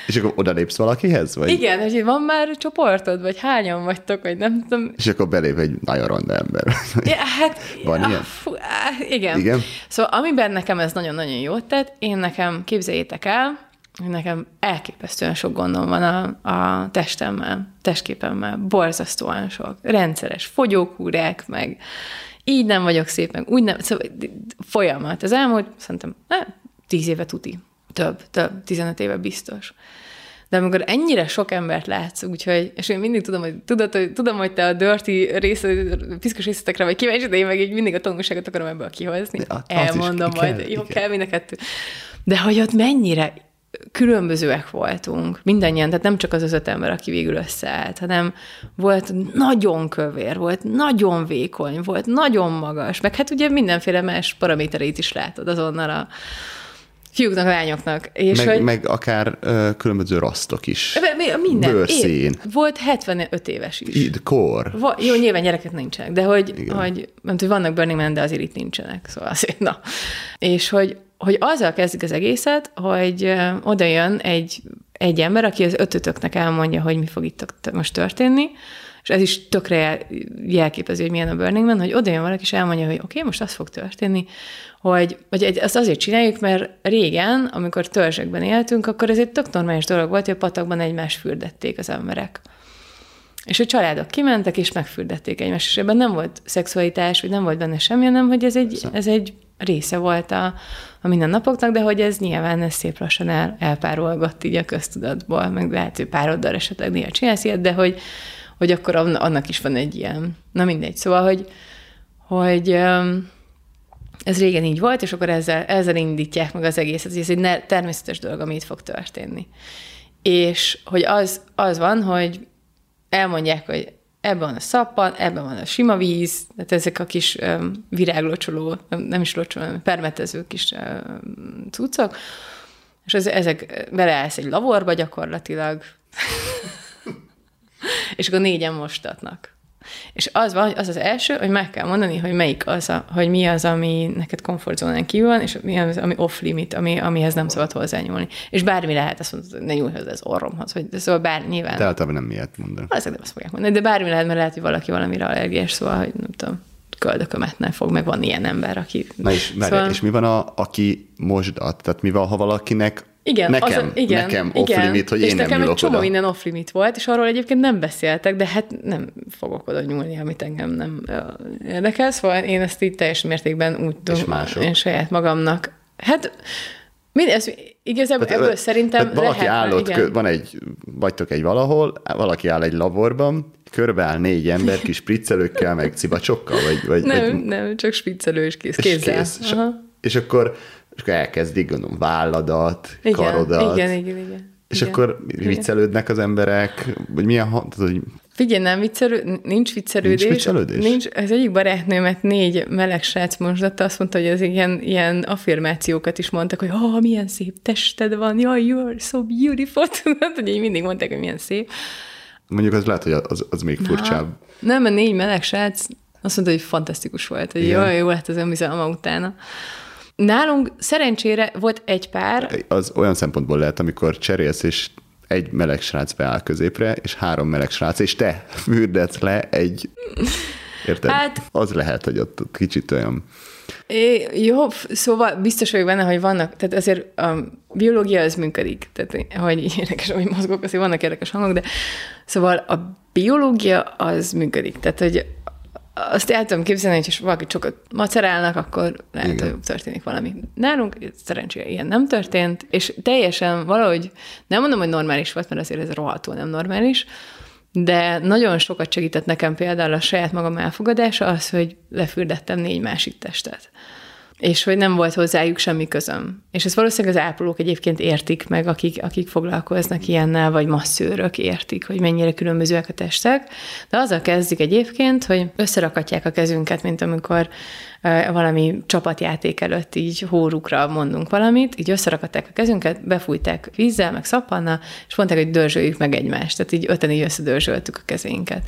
És akkor odalépsz valakihez? Vagy? Igen, hogy van már csoportod, vagy hányan vagytok, vagy nem tudom. És akkor belép egy nagyon ronda ember. Ja, hát, van ilyen? Fú, igen. igen. Szóval amiben nekem ez nagyon-nagyon jót tett, én nekem, képzeljétek el, hogy nekem elképesztően sok gondom van a, a testemmel, testképemmel, borzasztóan sok. Rendszeres fogyókúrák, meg így nem vagyok szép, meg úgy nem, szóval folyamat. Az elmúlt, szerintem, ne, tíz éve tuti. Több, több, tizenöt éve biztos. De amikor ennyire sok embert látsz, úgyhogy, és én mindig tudom, hogy tudod, hogy, tudom, hogy te a dirty rész, piszkos részletekre vagy kíváncsi, de én meg így mindig a tanulságot akarom ebből kihozni. Ja, elmondom majd, kell, jó, kell mind a kettő. De hogy ott mennyire különbözőek voltunk, mindannyian, tehát nem csak az az öt ember, aki végül összeállt, hanem volt nagyon kövér, volt nagyon vékony, volt nagyon magas, meg hát ugye mindenféle más paramétereit is látod azonnal a fiúknak, lányoknak. És meg, hogy, meg akár ö, különböző rasztok is. Minden. Bőrszín. É, volt hetvenöt éves is. Id, kor. Va, jó, nyilván gyerekek nincsenek, de hogy, hogy, hogy vannak Burning Man, de azért itt nincsenek. Szóval azért, na. És hogy, hogy azzal kezdik az egészet, hogy oda jön egy, egy ember, aki az ötötöknek elmondja, hogy mi fog itt most történni, és ez is tökre jel, jelképező, hogy milyen a Burning Man, hogy oda jön valaki, és elmondja, hogy oké, okay, most az fog történni, hogy, hogy ezt azért csináljuk, mert régen, amikor törzsekben éltünk, akkor ez egy tök normális dolog volt, hogy a patakban egymást fürdették az emberek. És a családok kimentek, és megfürdették egymást, és ebben nem volt szexualitás, vagy nem volt benne semmi, hanem hogy ez egy, ez egy része volt a, a mindennapoknak, de hogy ez nyilván ez szép lassan el, elpárolgott így a köztudatból, meg lehet, hogy pároddal esetleg néha csinálsz ilyet, de hogy, hogy akkor annak is van egy ilyen, na mindegy. Szóval, hogy, hogy ez régen így volt, és akkor ezzel, ezzel indítják meg az egészet, hogy ez egy természetes dolog, ami itt fog történni. És hogy az, az van, hogy elmondják, hogy ebben van a szappan, ebben van a sima víz, tehát ezek a kis um, viráglocsoló, nem is locsoló, hanem permetező kis um, cuccok, és ez, ezek beleállsz egy lavorba gyakorlatilag, és akkor négyen mostatnak. És az van, az az első, hogy meg kell mondani, hogy melyik az, a, hogy mi az, ami neked komfortzónán kívül van, és mi az, ami off-limit, ami, amihez nem szabad hozzányúlni. És bármi lehet, azt mondod, hogy ne nyúlj hozzá az orromhoz, vagy szóval bár nyilván. De általában nem miért mondani. Valószínűleg nem azt fogják mondani, de bármi lehet, mert lehet, hogy valaki valamire allergiás, szóval, hogy nem tudom, köldökömetnél fog, meg van ilyen ember, aki... Na és, szóval... és mi van, a, aki mosdat? Tehát mi van, ha valakinek igen, nekem, az, igen, nekem off-limit, hogy én nem nyúlok oda. És nekem egy csomó minden off-limit volt, és arról egyébként nem beszéltek, de hát nem fogok oda nyúlni, amit engem nem érdekel, szóval én ezt így teljes mértékben úgy tudom, én saját magamnak. Hát mind, ez, igazából tehát, ebből szerintem tehát valaki lehet. Állott, kö, van egy, vagytok egy valahol, valaki áll egy laborban, körbeáll négy ember kis spriccelőkkel, meg cibacsokkal, vagy... vagy nem, vagy, nem, csak spriccelő és kész, kézzel. Kész. És, és akkor és akkor elkezdik, gondolom, válladat, igen, karodat. Igen, igen, igen. És igen, akkor viccelődnek az emberek, vagy milyen... Tehát, hogy figyelj, nem viccelő, nincs viccelődés. Nincs viccelődés? Nincs, az egyik barátnőmet négy meleg srác mosdatta, azt mondta, hogy az ilyen, ilyen affirmációkat is mondtak, hogy oh, milyen szép tested van, jaj, you are so beautiful. Tudod, hogy így mindig mondták, hogy milyen szép. Mondjuk az lehet, hogy az, az még furcsább. Nem, a négy meleg srác azt mondta, hogy fantasztikus volt, hogy jó, jó lett az önbizalma utána. Nálunk szerencsére volt egy pár. Az olyan szempontból lehet, amikor cserélsz, és egy meleg srác beáll középre, és három meleg srác, és te fürdetsz le egy... Érted? Hát, az lehet, hogy ott kicsit olyan... É, jó, szóval biztos vagyok benne, hogy vannak, tehát azért a biológia az működik, tehát hogy érdekes, hogy mozgok, azért vannak érdekes hangok, de szóval a biológia az működik, tehát hogy azt el tudom képzelni, hogy ha valaki sokat macerálnak, akkor lehet, igen, hogy történik valami. Nálunk szerencsére ilyen nem történt, és teljesen valahogy, nem mondom, hogy normális volt, mert azért ez rohadtul nem normális, de nagyon sokat segített nekem például a saját magam elfogadása az, hogy lefürdettem négy másik testet. És hogy nem volt hozzájuk semmi közöm. És ezt valószínűleg az ápolók egyébként értik meg, akik, akik foglalkoznak ilyennel, vagy masszőrök értik, hogy mennyire különbözőek a testek. De azzal kezdik egyébként, hogy összerakatják a kezünket, mint amikor uh, valami csapatjáték előtt így hórukra mondunk valamit, így összerakatták a kezünket, befújták vízzel, meg szappannal, és mondták, hogy dörzsöljük meg egymást. Tehát így öten így összedörzsöltük a kezénket.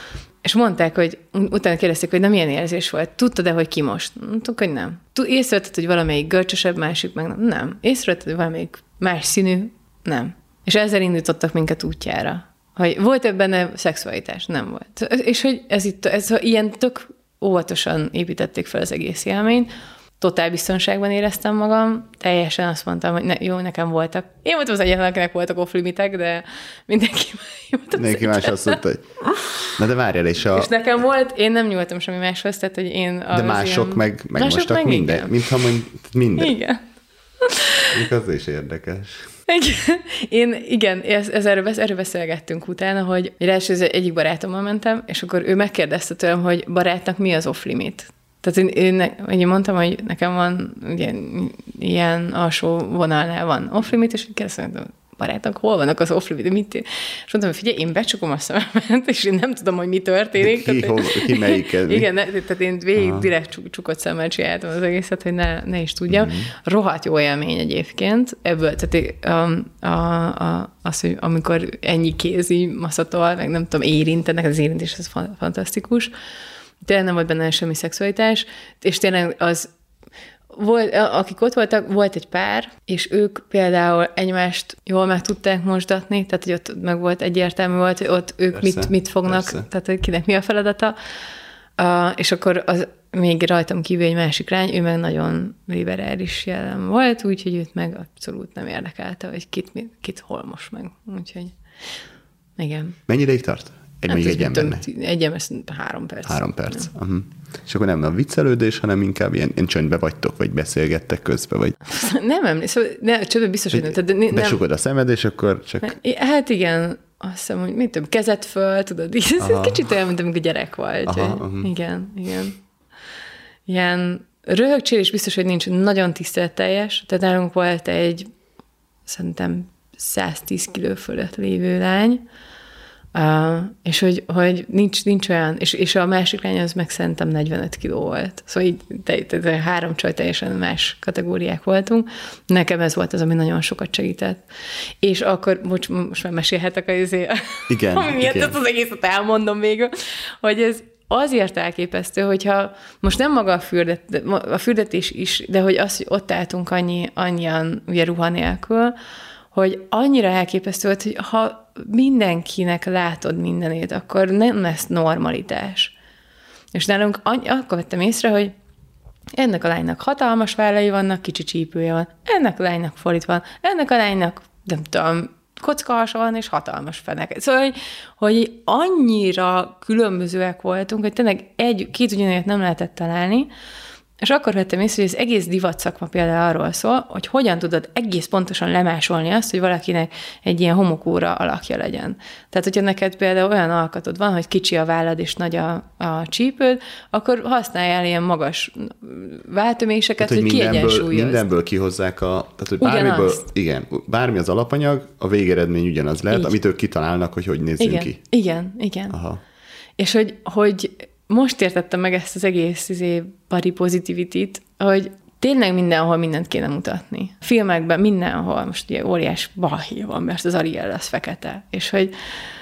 És mondták, hogy utána kérdezték, hogy nem milyen érzés volt. Tudtad-e, hogy ki most? Mondtuk, hogy nem. Észrevetted, hogy valamelyik görcsösebb, másik meg nem. Nem. Észrevetted, hogy valamelyik más színű? Nem. És ezzel indítottak minket útjára. Hogy volt benne szexualitás? Nem volt. És hogy ez itt, ez ilyen tök óvatosan építették fel az egész élményt, totál biztonságban éreztem magam, teljesen azt mondtam, hogy ne, jó, nekem voltak. Én voltam az egyetlen, akinek voltak off-limitek, de mindenki, mindenki más azt mondta, hogy na de várjál, és a... És nekem volt, én nem nyúltam semmi máshoz, tehát, hogy én... De mások ilyen... meg, meg mások mostak meg minden, igen. Mintha mondjuk minden. Igen. Az is érdekes. Igen, én, igen ez, ez erről, erről beszélgettünk utána, hogy első egyik barátommal mentem, és akkor ő megkérdezte tőlem, hogy barátnak mi az off-limit. Tehát én, én, én mondtam, hogy nekem van ugye, ilyen alsó vonalnál van off-limit, és kérdeztem, barátnak, hol vannak az off-limit, mit én? És mondtam, hogy figyelj, én becsukom a szememet, és én nem tudom, hogy mi történik. Ki, tehát, hol, ki melyiken? Igen, ne, tehát én végig Aha. direkt csuk, csukott szemmel csináltam az egészet, hogy ne, ne is tudjam. Mm-hmm. Rohadt jó élmény egyébként. Ebből, tehát a, a, a, az, hogy amikor ennyi kézi maszatol, meg nem tudom, érintenek, az érintés, ez fantasztikus. Tényleg nem volt benne semmi szexualitás, és tényleg az volt, akik ott voltak, volt egy pár, és ők például egymást jól meg tudták mosdatni, tehát hogy ott meg volt egyértelmű volt, hogy ott ők persze, mit, mit fognak, persze. Tehát hogy kinek mi a feladata, uh, és akkor az még rajtam kívül egy másik lány, ő meg nagyon liberális jelen volt, úgyhogy őt meg abszolút nem érdekelte, hogy kit, kit hol most meg. Úgyhogy igen. Mennyi ideig tart? Egy, hát még egy embernek? Egy ember, három perc. Három perc. Ja. Uh-huh. És akkor nem a viccelődés, hanem inkább ilyen, ilyen csöndbe vagytok, vagy beszélgettek közben, vagy... Nem emlékszem, ne, csöndbe biztos, hogy nem. Tehát, nem. Besugod a szemed, és akkor csak... Hát igen, azt hiszem, hogy mit tudom, kezed föl, tudod, ez kicsit olyan, mint amikor gyerek vagy. Aha, uh-huh. Igen, igen. Ilyen röhögcsélés biztos, hogy nincs, nagyon tiszteletteljes. Tehát nálunk volt egy, szerintem száztíz kiló fölött lévő lány, Uh, és hogy, hogy nincs, nincs olyan, és, és a másik lány az meg szerintem negyvenöt kiló volt. Szóval így te, te, te, három csaj teljesen más kategóriák voltunk. Nekem ez volt az, ami nagyon sokat segített. És akkor, most, most már mesélhetek a izé, igen, ami miatt igen. ezt az egészet elmondom végül, hogy ez azért elképesztő, hogyha most nem maga a, fürdet, a fürdetés is, de hogy az, hogy ott álltunk annyi, annyian ugye ruha nélkül, hogy annyira elképesztő volt, hogy ha mindenkinek látod mindenét, akkor nem lesz normalitás. És nálunk akkor vettem észre, hogy ennek a lánynak hatalmas vállai vannak, kicsi csípője van, ennek a lánynak folit van, ennek a lánynak, nem tudom, kockahasa van, és hatalmas fenek. Szóval, hogy, hogy annyira különbözőek voltunk, hogy tényleg egy, két ugyanolyan nem lehetett találni, és akkor vettem észre, hogy az egész divatszakma például arról szól, hogy hogyan tudod egész pontosan lemásolni azt, hogy valakinek egy ilyen homokóra alakja legyen. Tehát, hogyha neked például olyan alkatod van, hogy kicsi a vállad és nagy a, a csípőd, akkor használjál ilyen magas váltöméseket, tehát, hogy, hogy kiegyensúlyozd. Mindenből kihozzák a... Tehát, hogy bármiből, igen, bármi az alapanyag, a végeredmény ugyanaz lehet, így. Amit ők kitalálnak, hogy hogy nézzünk igen, ki. Igen, igen. Aha. És hogy, hogy most értettem meg ezt az egész izé, body positivity-t, hogy tényleg mindenhol mindent kéne mutatni. Filmekben mindenhol, most ugye óriás balhé van, mert az Ariel az fekete, és hogy,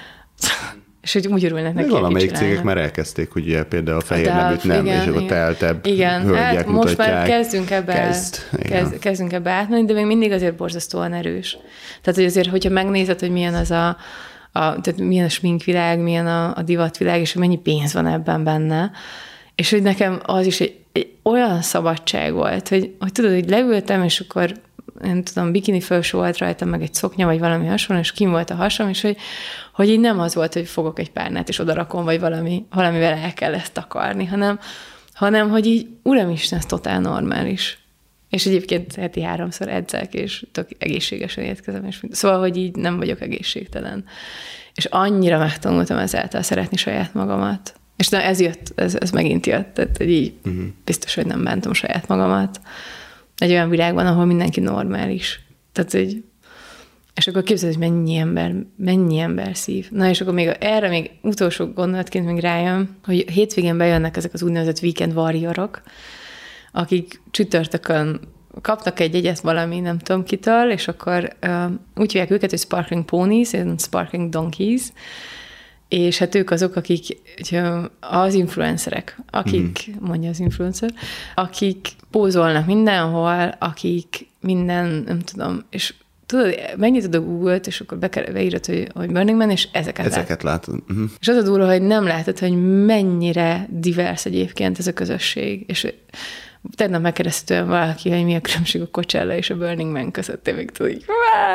és hogy úgy örülnek neki, hogy valamelyik cégek már elkezdték, hogy ugye például a fehér neműt nem, igen, és akkor teltebb igen, hölgyek hát mutatják. Most már kezdünk ebbe, Kezd, kezd, kezdünk ebbe átmenni, de még mindig azért borzasztóan erős. Tehát, hogy azért, hogyha megnézed, hogy milyen az a A, tehát milyen a sminkvilág, milyen a, a divatvilág, és mennyi pénz van ebben benne. És hogy nekem az is egy, egy olyan szabadság volt, hogy, hogy tudod, hogy leültem, és akkor nem tudom, bikini felső volt rajtam, meg egy szoknya, vagy valami hasonló, és kim volt a hasam, és hogy, hogy így nem az volt, hogy fogok egy párnát, és odarakom, vagy valami, valamivel el kell ezt takarni, hanem, hanem hogy így, uramisten, ez totál normális. És egyébként heti háromszor edzek, és tök egészségesen étkezem, és szóval, hogy így nem vagyok egészségtelen. És annyira megtanultam ezáltal szeretni saját magamat. És na, ez jött, ez, ez megint jött, tehát hogy így uh-huh. biztos, hogy nem bántom saját magamat. Egy olyan világban, ahol mindenki normális. Tehát, hogy és akkor képzeld, hogy mennyi ember, mennyi ember szív. Na, és akkor még erre még utolsó gondolatként még rájön, hogy hétvégén bejönnek ezek az úgynevezett weekend warriorok, akik csütörtökön kapnak egy jegyet valami, nem tudom kitől, és akkor uh, úgy hívják őket, hogy Sparkling Ponies, and Sparkling Donkeys, és hát ők azok, akik az influencerek, akik, mm. mondja az influencer, akik pózolnak mindenhol, akik minden, nem tudom, és tudod, megnyitod a Google-t, és akkor beírod, hogy, hogy Burning Man, és ezeket Ezeket lát. látod. Uh-huh. És az a durva, hogy nem látod, hogy mennyire divers egyébként ez a közösség. És tegnap megkérdezte tőlem valaki, hogy mi a különbség a Coachella és a Burning Man között. Én még tudod, így,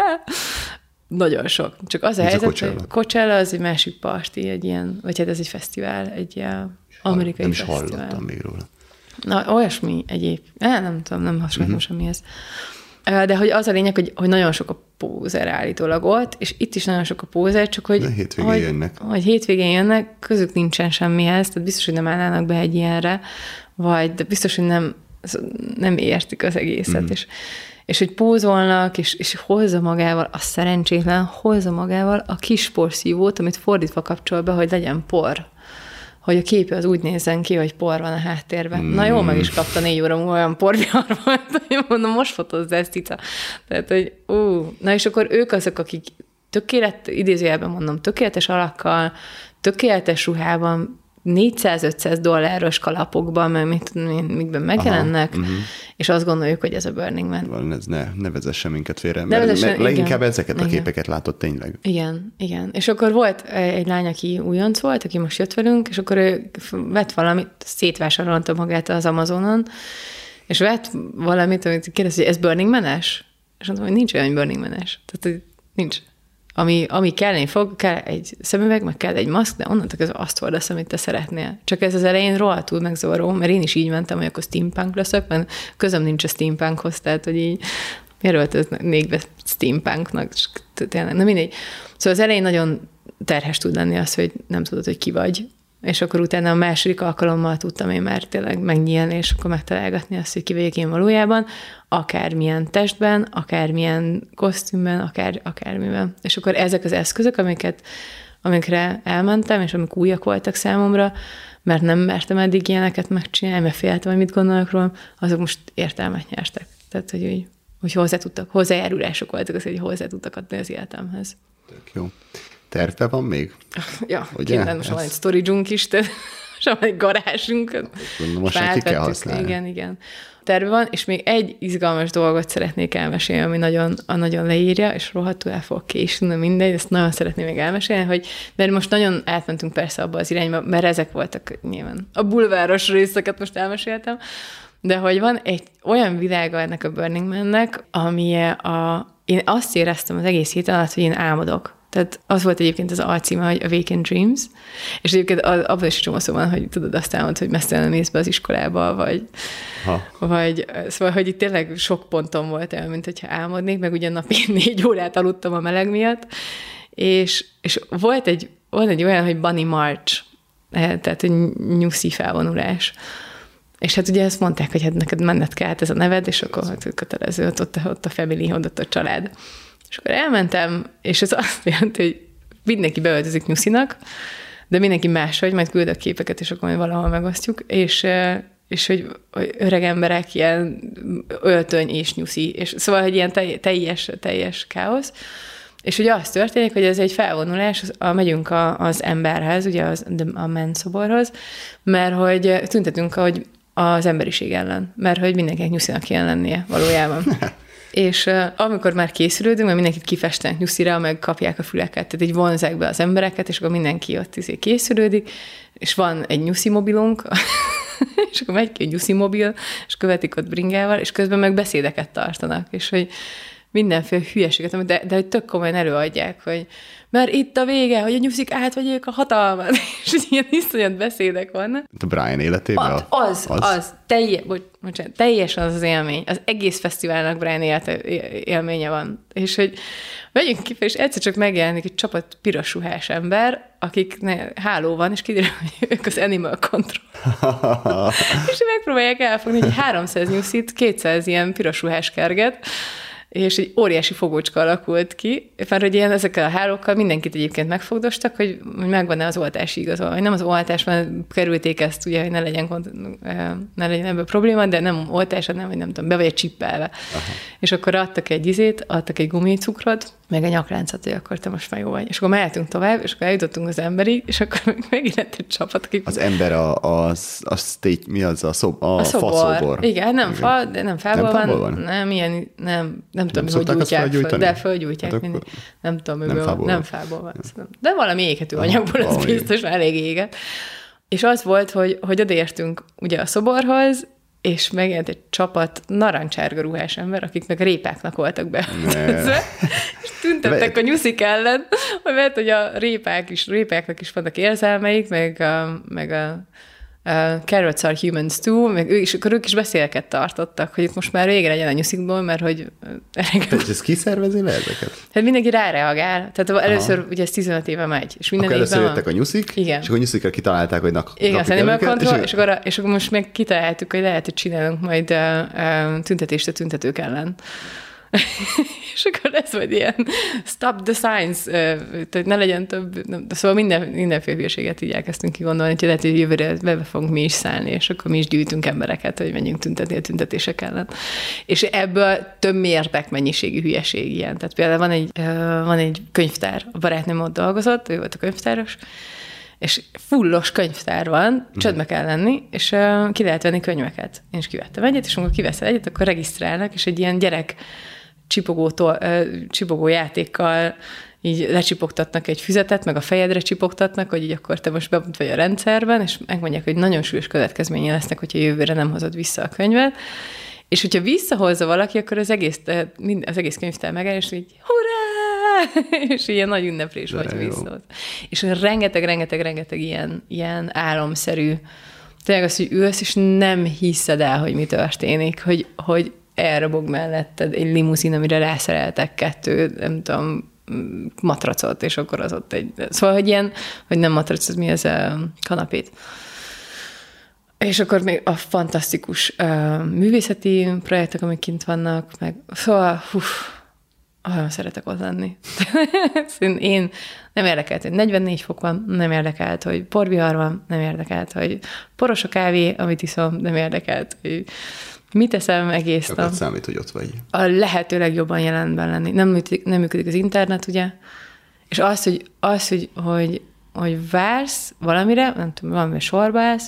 nagyon sok. Csak az a helyzet, Coachella? hogy Coachella az egy másik parti, egy ilyen, vagy hát ez egy fesztivál, egy ilyen amerikai nem fesztivál. Nem is hallottam még róla. Na, olyasmi egyéb. É, nem tudom, nem hasonlítom uh-huh. semmihez. De hogy az a lényeg, hogy, hogy nagyon sok a pózer állítólag ott, és itt is nagyon sok a pózer, csak hogy... De hétvégén hogy, jönnek. Hogy hétvégén jönnek, közük nincsen semmihez, tehát biztos, hogy nem állnának be egy ilyenre, vagy de biztos, hogy nem, nem értik az egészet, mm. és, és hogy pózolnak, és, és hozza magával, a szerencsétlen hozza magával a kis porszívót, amit fordítva kapcsol be, hogy legyen por. Hogy a képe az úgy nézzen ki, hogy por van a háttérben. Mm. Na jó, meg is kapta négy óra múlva olyan porvihar volt, hogy mondom, most fotózz ezt, cica. Tehát, hogy ú, na és akkor ők azok, akik tökélet, idézőjelben mondom, tökéletes alakkal, tökéletes ruhában, négyszáz-ötszáz dolláros kalapokban, meg mit tudom én, mikben megjelennek, aha, uh-huh. és azt gondoljuk, hogy ez a Burning Man. Valami, ez ne, ne vezessen minket félre, ne mert, vezessen, mert leginkább igen, ezeket a képeket igen. látott tényleg. Igen, igen. És akkor volt egy lány, aki újonc volt, aki most jött velünk, és akkor ő vett valamit, szétvásárolta magát az Amazonon, és vett valamit, amit kérdezte, hogy ez Burning Man-es? És mondtam, hogy nincs olyan Burning Man-es. Tehát, hogy nincs. Ami, ami kelleni fog, kell egy szemüveg, meg kell egy maszk, de onnantól kezdve azt hordasz, amit te szeretnél. Csak ez az elején rohadtul megzavaró, mert én is így mentem, hogy akkor steampunk leszek, mert közöm nincs a steampunkhoz, tehát, hogy így miért öltöznék be steampunknak, tényleg, na mindegy. Szóval az elején nagyon terhes tud lenni az, hogy nem tudod, hogy ki vagy, és akkor utána a második alkalommal tudtam én már tényleg megnyílni, és akkor megtalálgatni azt, hogy ki vagyok én valójában, akármilyen testben, akármilyen kosztümben, akár, akármiben. És akkor ezek az eszközök, amiket, amikre elmentem, és amik újak voltak számomra, mert nem mertem eddig ilyeneket megcsinálni, mert féltem, hogy mit gondolok rólam, azok most értelmet nyertek. Tehát, hogy, úgy, hogy hozzá tudtak, hozzájárulások voltak az, hogy hozzá tudtak adni az életemhez. Tök jó. Terve van még? Ja, kéne, most van egy storage-unk is, tehát most van egy garázsunk. Most már ki kell használni. Igen, igen. Terve van, és még egy izgalmas dolgot szeretnék elmesélni, ami nagyon, a nagyon leírja, és rohadtul el fog késni, mindegy, ezt nagyon szeretném még elmesélni, hogy, mert most nagyon átmentünk persze abba az irányba, mert ezek voltak nyilván. A bulváros részeket most elmeséltem, de hogy van egy olyan világa ennek a Burning Man-nek, ami a, én azt éreztem az egész hét alatt, hogy én álmodok. Tehát az volt egyébként az alcíme, hogy Awakened Dreams, és egyébként abban is csomó szó van, hogy tudod, azt álmod, hogy messzelenül mész be az iskolába, vagy, vagy szóval, hogy itt tényleg sok ponton volt el, mint hogyha álmodnék, meg ugye napi négy órát aludtam a meleg miatt, és, és volt egy, volt egy olyan, hogy Bunny March, tehát egy nyuszi felvonulás. És hát ugye ezt mondták, hogy hát neked menned kell, hát ez a neved, és akkor hát kötelező, ott, ott, ott a family, ott a család. És akkor elmentem, és ez azt jelenti, hogy mindenki beöltözik nyuszinak, de mindenki máshogy, majd küldök képeket, és akkor majd valahol megosztjuk, és, és hogy öreg emberek ilyen öltöny és nyuszi, és szóval, hogy ilyen teljes, teljes káosz. És ugye az történik, hogy ez egy felvonulás, a, megyünk a, az emberhez, ugye az, a menszoborhoz, mert hogy tüntetünk, hogy az emberiség ellen, mert hogy mindenkinek nyuszinak kéne lennie valójában. És uh, amikor már készülődünk, mert mindenkit kifestenek nyuszira, meg kapják a füleket, tehát így vonzák be az embereket, és akkor mindenki ott izé készülődik, és van egy nyuszi mobilunk, és akkor megy ki egy nyuszi mobil, és követik ott bringával, és közben meg beszédeket tartanak, és hogy mindenféle hülyeséget, de, de hogy tök komolyan előadják, hogy mert itt a vége, hogy a nyuszik átvegyék a hatalmat, és ilyen iszonyat beszédek vannak. A Brian életében? Az, az, az, az telje, bocs, bocsánat, teljesen az az élmény. Az egész fesztiválnak Brian élete, élménye van. És hogy megyünk ki, és egyszer csak megjelenik egy csapat piros ruhás ember, akik háló van, és kiderül, hogy ők az Animal Control. És megpróbálják elfogni, hogy háromszáz nyuszit, kétszáz ilyen piros ruhás kerget, és egy óriási fogócska alakult ki, mert hogy ilyen ezekkel a hálókkal mindenkit egyébként megfogdostak, hogy megvan-e az oltási igazolvány. Nem az oltás, mert kerülték ezt, ugye, hogy ne legyen, ne legyen ebből probléma, de nem oltás, nem, vagy nem tudom, be vagy csippelve. Aha. És akkor adtak egy izét, adtak egy gumicukrot, meg egy nyakláncot, hogy akkor te most már jó vagy. És akkor mehetünk tovább, és akkor eljutottunk az emberig, és akkor megint lett egy csapat, akik... Az ember a, az, a state, mi az a, szob, a, a szobor. Faszobor. Igen, nem Igen. fa, de nem fából nem van, van. Nem, ilyen, nem, nem tudom, nem hogy gyújtják föl, de fölgyújtják. Hát nem, nem tudom, nem van, fából, nem fából van. Nem. De valami égető anyagból, az valami. Biztos elég éget. És az volt, hogy, hogy odaértünk ugye a szoborhoz, és megjelent egy csapat narancsárga ruhás ember, akiknek répáknak voltak beöltözve, és tüntettek a nyuszik ellen, hogy mert, hogy a répák is, répáknak is vannak érzelmeik, meg a, meg a Uh, carrots are humans too, meg ő is, akkor ők is beszéleket tartottak, hogy itt most már vége legyen a nyuszikból, mert hogy... Tehát ez kiszervezi le ezeket? Hát mindenki ráreagál. Tehát először, aha, ugye ez tizenöt éve megy. És minden akkor először van... jöttek a nyuszik, igen. és akkor a nyuszikra kitalálták, hogy nak, igen, napjuk animal előket, control, és, és, akkor, és akkor most meg kitaláltuk, hogy lehet, hogy csinálunk majd uh, uh, tüntetést a tüntetők ellen. És akkor lesz majd ilyen stop the science, tehát ne legyen több, nem, szóval minden, mindenféle hülyeséget így elkezdtünk kigondolni, hogy lehet, hogy jövőre be fogunk mi is szállni, és akkor mi is gyűjtünk embereket, hogy menjünk tüntetni a tüntetések ellen. És ebből több mértek mennyiségű hülyeség ilyen. Tehát például van egy, van egy könyvtár, a barátnőm ott dolgozott, ő volt a könyvtáros, és fullos könyvtár van, csöndbe kell lenni, és uh, ki lehet venni könyveket. Én is kivettem egyet, és amikor kiveszel egyet, akkor regisztrálnak, és egy ilyen gyerek csipogótól, uh, csipogó játékkal így lecsipogtatnak egy füzetet, meg a fejedre csipogtatnak, hogy így akkor te most bemut vagy a rendszerben, és megmondják, hogy nagyon súlyos következménye lesznek, hogyha jövőre nem hozod vissza a könyvet. És hogyha visszahozza valaki, akkor az egész, az egész könyvtár megáll, és így hurrá! És ilyen nagy ünneplés vagy, hogy visszahoz. És rengeteg, rengeteg, rengeteg ilyen, ilyen álomszerű, tényleg az, hogy ülsz, és nem hiszed el, hogy mi történik, hogy, hogy elrobog melletted egy limuzin, amire rászereltek kettő, nem tudom, matracot, és akkor az ott egy... Szóval, hogy ilyen, hogy nem matrac, az mi az a kanapét. És akkor még a fantasztikus uh, művészeti projektek, amik kint vannak, meg szóval, hú, olyan szeretek ott lenni. Én nem érdekelt, hogy negyvennégy fok van, nem érdekelt, hogy porvihar van, nem érdekelt, hogy poros a kávé, amit iszom, nem érdekelt, hogy mit eszem egész nap. Akkor számít, hogy ott vagy. A lehető legjobban jelenben lenni. Nem működik, nem működik az internet, ugye? És az, hogy, az, hogy, hogy, hogy vársz valamire, nem tudom, valamire sorba állsz,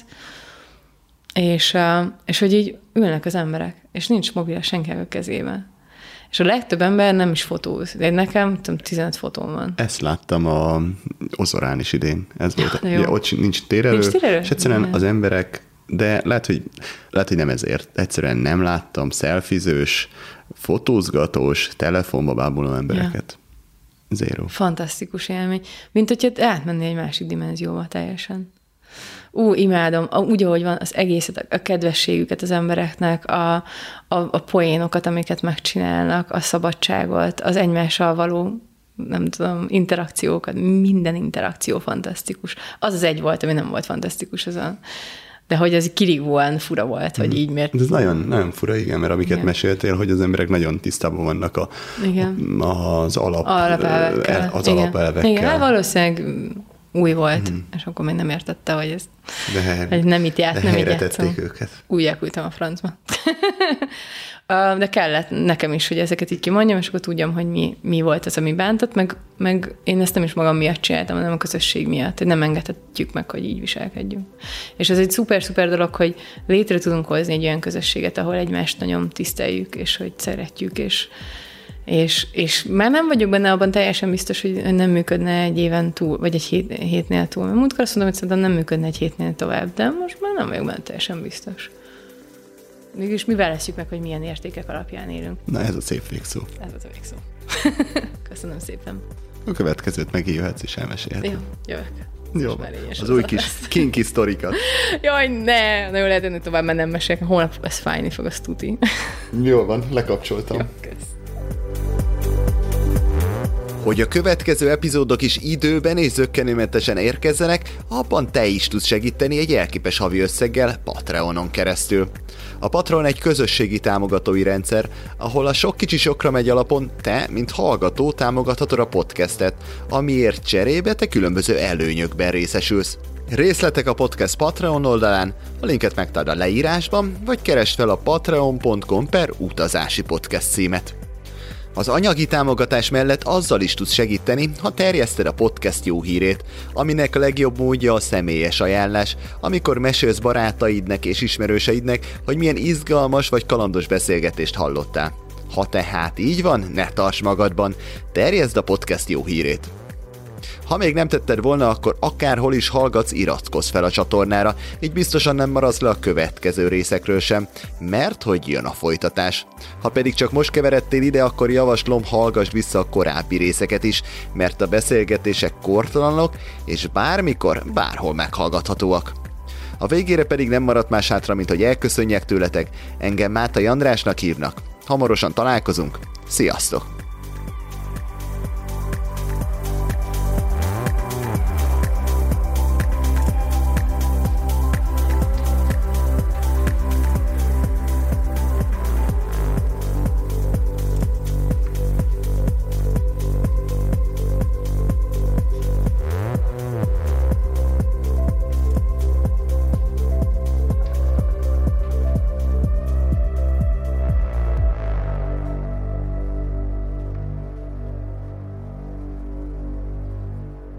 és, és hogy így ülnek az emberek, és nincs mobil senkinek a kezében. És a legtöbb ember nem is fotóz. De nekem tudom, tizenöt fotóm van. Ezt láttam a Ozorán is idén. Ez volt. Ja, ja, ott nincs térerő, nincs térerő, és egyszerűen nem. Az emberek, de lehet hogy, lehet, hogy nem ezért. Egyszerűen nem láttam szelfizős, fotózgatós, telefonba bábuló embereket. Ja. Zero. Fantasztikus élmény. Mint hogyha átmenni egy másik dimenzióba teljesen. Ú, imádom, úgy, ahogy van, az egészet, a kedvességüket az embereknek, a, a, a poénokat, amiket megcsinálnak, a szabadságot, az egymással való, nem tudom, interakciókat, minden interakció fantasztikus. Az az egy volt, ami nem volt fantasztikus, az a, de hogy az kirívóan fura volt, hogy így miért. Ez nagyon, nagyon fura, igen, mert amiket igen. meséltél, hogy az emberek nagyon tisztában vannak a, igen. az alap, alapelvekkel. Az igen. alapelvekkel. Igen, hát valószínűleg új volt, mm. és akkor még nem értette, hogy ez de, hogy nem itt járt, de nem így játszom. őket. Úgy elküldtem a francba. De kellett nekem is, hogy ezeket így kimondjam, és akkor tudjam, hogy mi, mi volt az, ami bántott, meg, meg én ezt nem is magam miatt csináltam, hanem a közösség miatt, hogy nem engedhetjük meg, hogy így viselkedjünk. És ez egy szuper-szuper dolog, hogy létre tudunk hozni egy olyan közösséget, ahol egymást nagyon tiszteljük, és hogy szeretjük, és És, és már nem vagyok benne abban teljesen biztos, hogy nem működne egy éven túl, vagy egy hét, hétnél túl. Mert múltkor azt mondom, hogy szerintem nem működne egy hétnél tovább, de most már nem vagyok benne teljesen biztos. Mégis mi választjuk meg, hogy milyen értékek alapján élünk. Na ez a szép végszó. Ez az a végszó. Köszönöm szépen. A következőt megjöhetsz és elmesélheted. Jó, jövök. Jó, az új kis kinky sztorikat. Jaj, ne! Na jó, lehet ennél tovább, mert nem mesélek. Holnap ez fájni fog, az tuti. Jól van, lekapcsoltam. Jó, kösz. Hogy a következő epizódok is időben és zökkenőmentesen érkezzenek, abban te is tudsz segíteni egy elképes havi összeggel Patreonon keresztül. A Patreon egy közösségi támogatói rendszer, ahol a sok kicsi sokra megy alapon te, mint hallgató támogathatod a podcastet, amiért cserébe te különböző előnyökben részesülsz. Részletek a podcast Patreon oldalán, a linket megtalálod a leírásban, vagy keresd fel a patreon pont com per utazási podcast címet. Az anyagi támogatás mellett azzal is tudsz segíteni, ha terjeszted a podcast jó hírét, aminek a legjobb módja a személyes ajánlás, amikor mesélsz barátaidnek és ismerőseidnek, hogy milyen izgalmas vagy kalandos beszélgetést hallottál. Ha tehát így van, ne tarts magadban, terjeszd a podcast jó hírét. Ha még nem tetted volna, akkor akárhol is hallgatsz, iratkozz fel a csatornára, így biztosan nem maradsz le a következő részekről sem, mert hogy jön a folytatás. Ha pedig csak most keveredtél ide, akkor javaslom, hallgass vissza a korábbi részeket is, mert a beszélgetések kortalanok, és bármikor, bárhol meghallgathatóak. A végére pedig nem maradt más hátra, mint hogy elköszönjek tőletek, engem Mátai Andrásnak hívnak. Hamarosan találkozunk, sziasztok!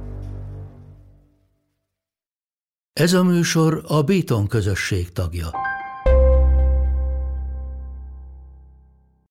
Ez a műsor a Béton közösség tagja.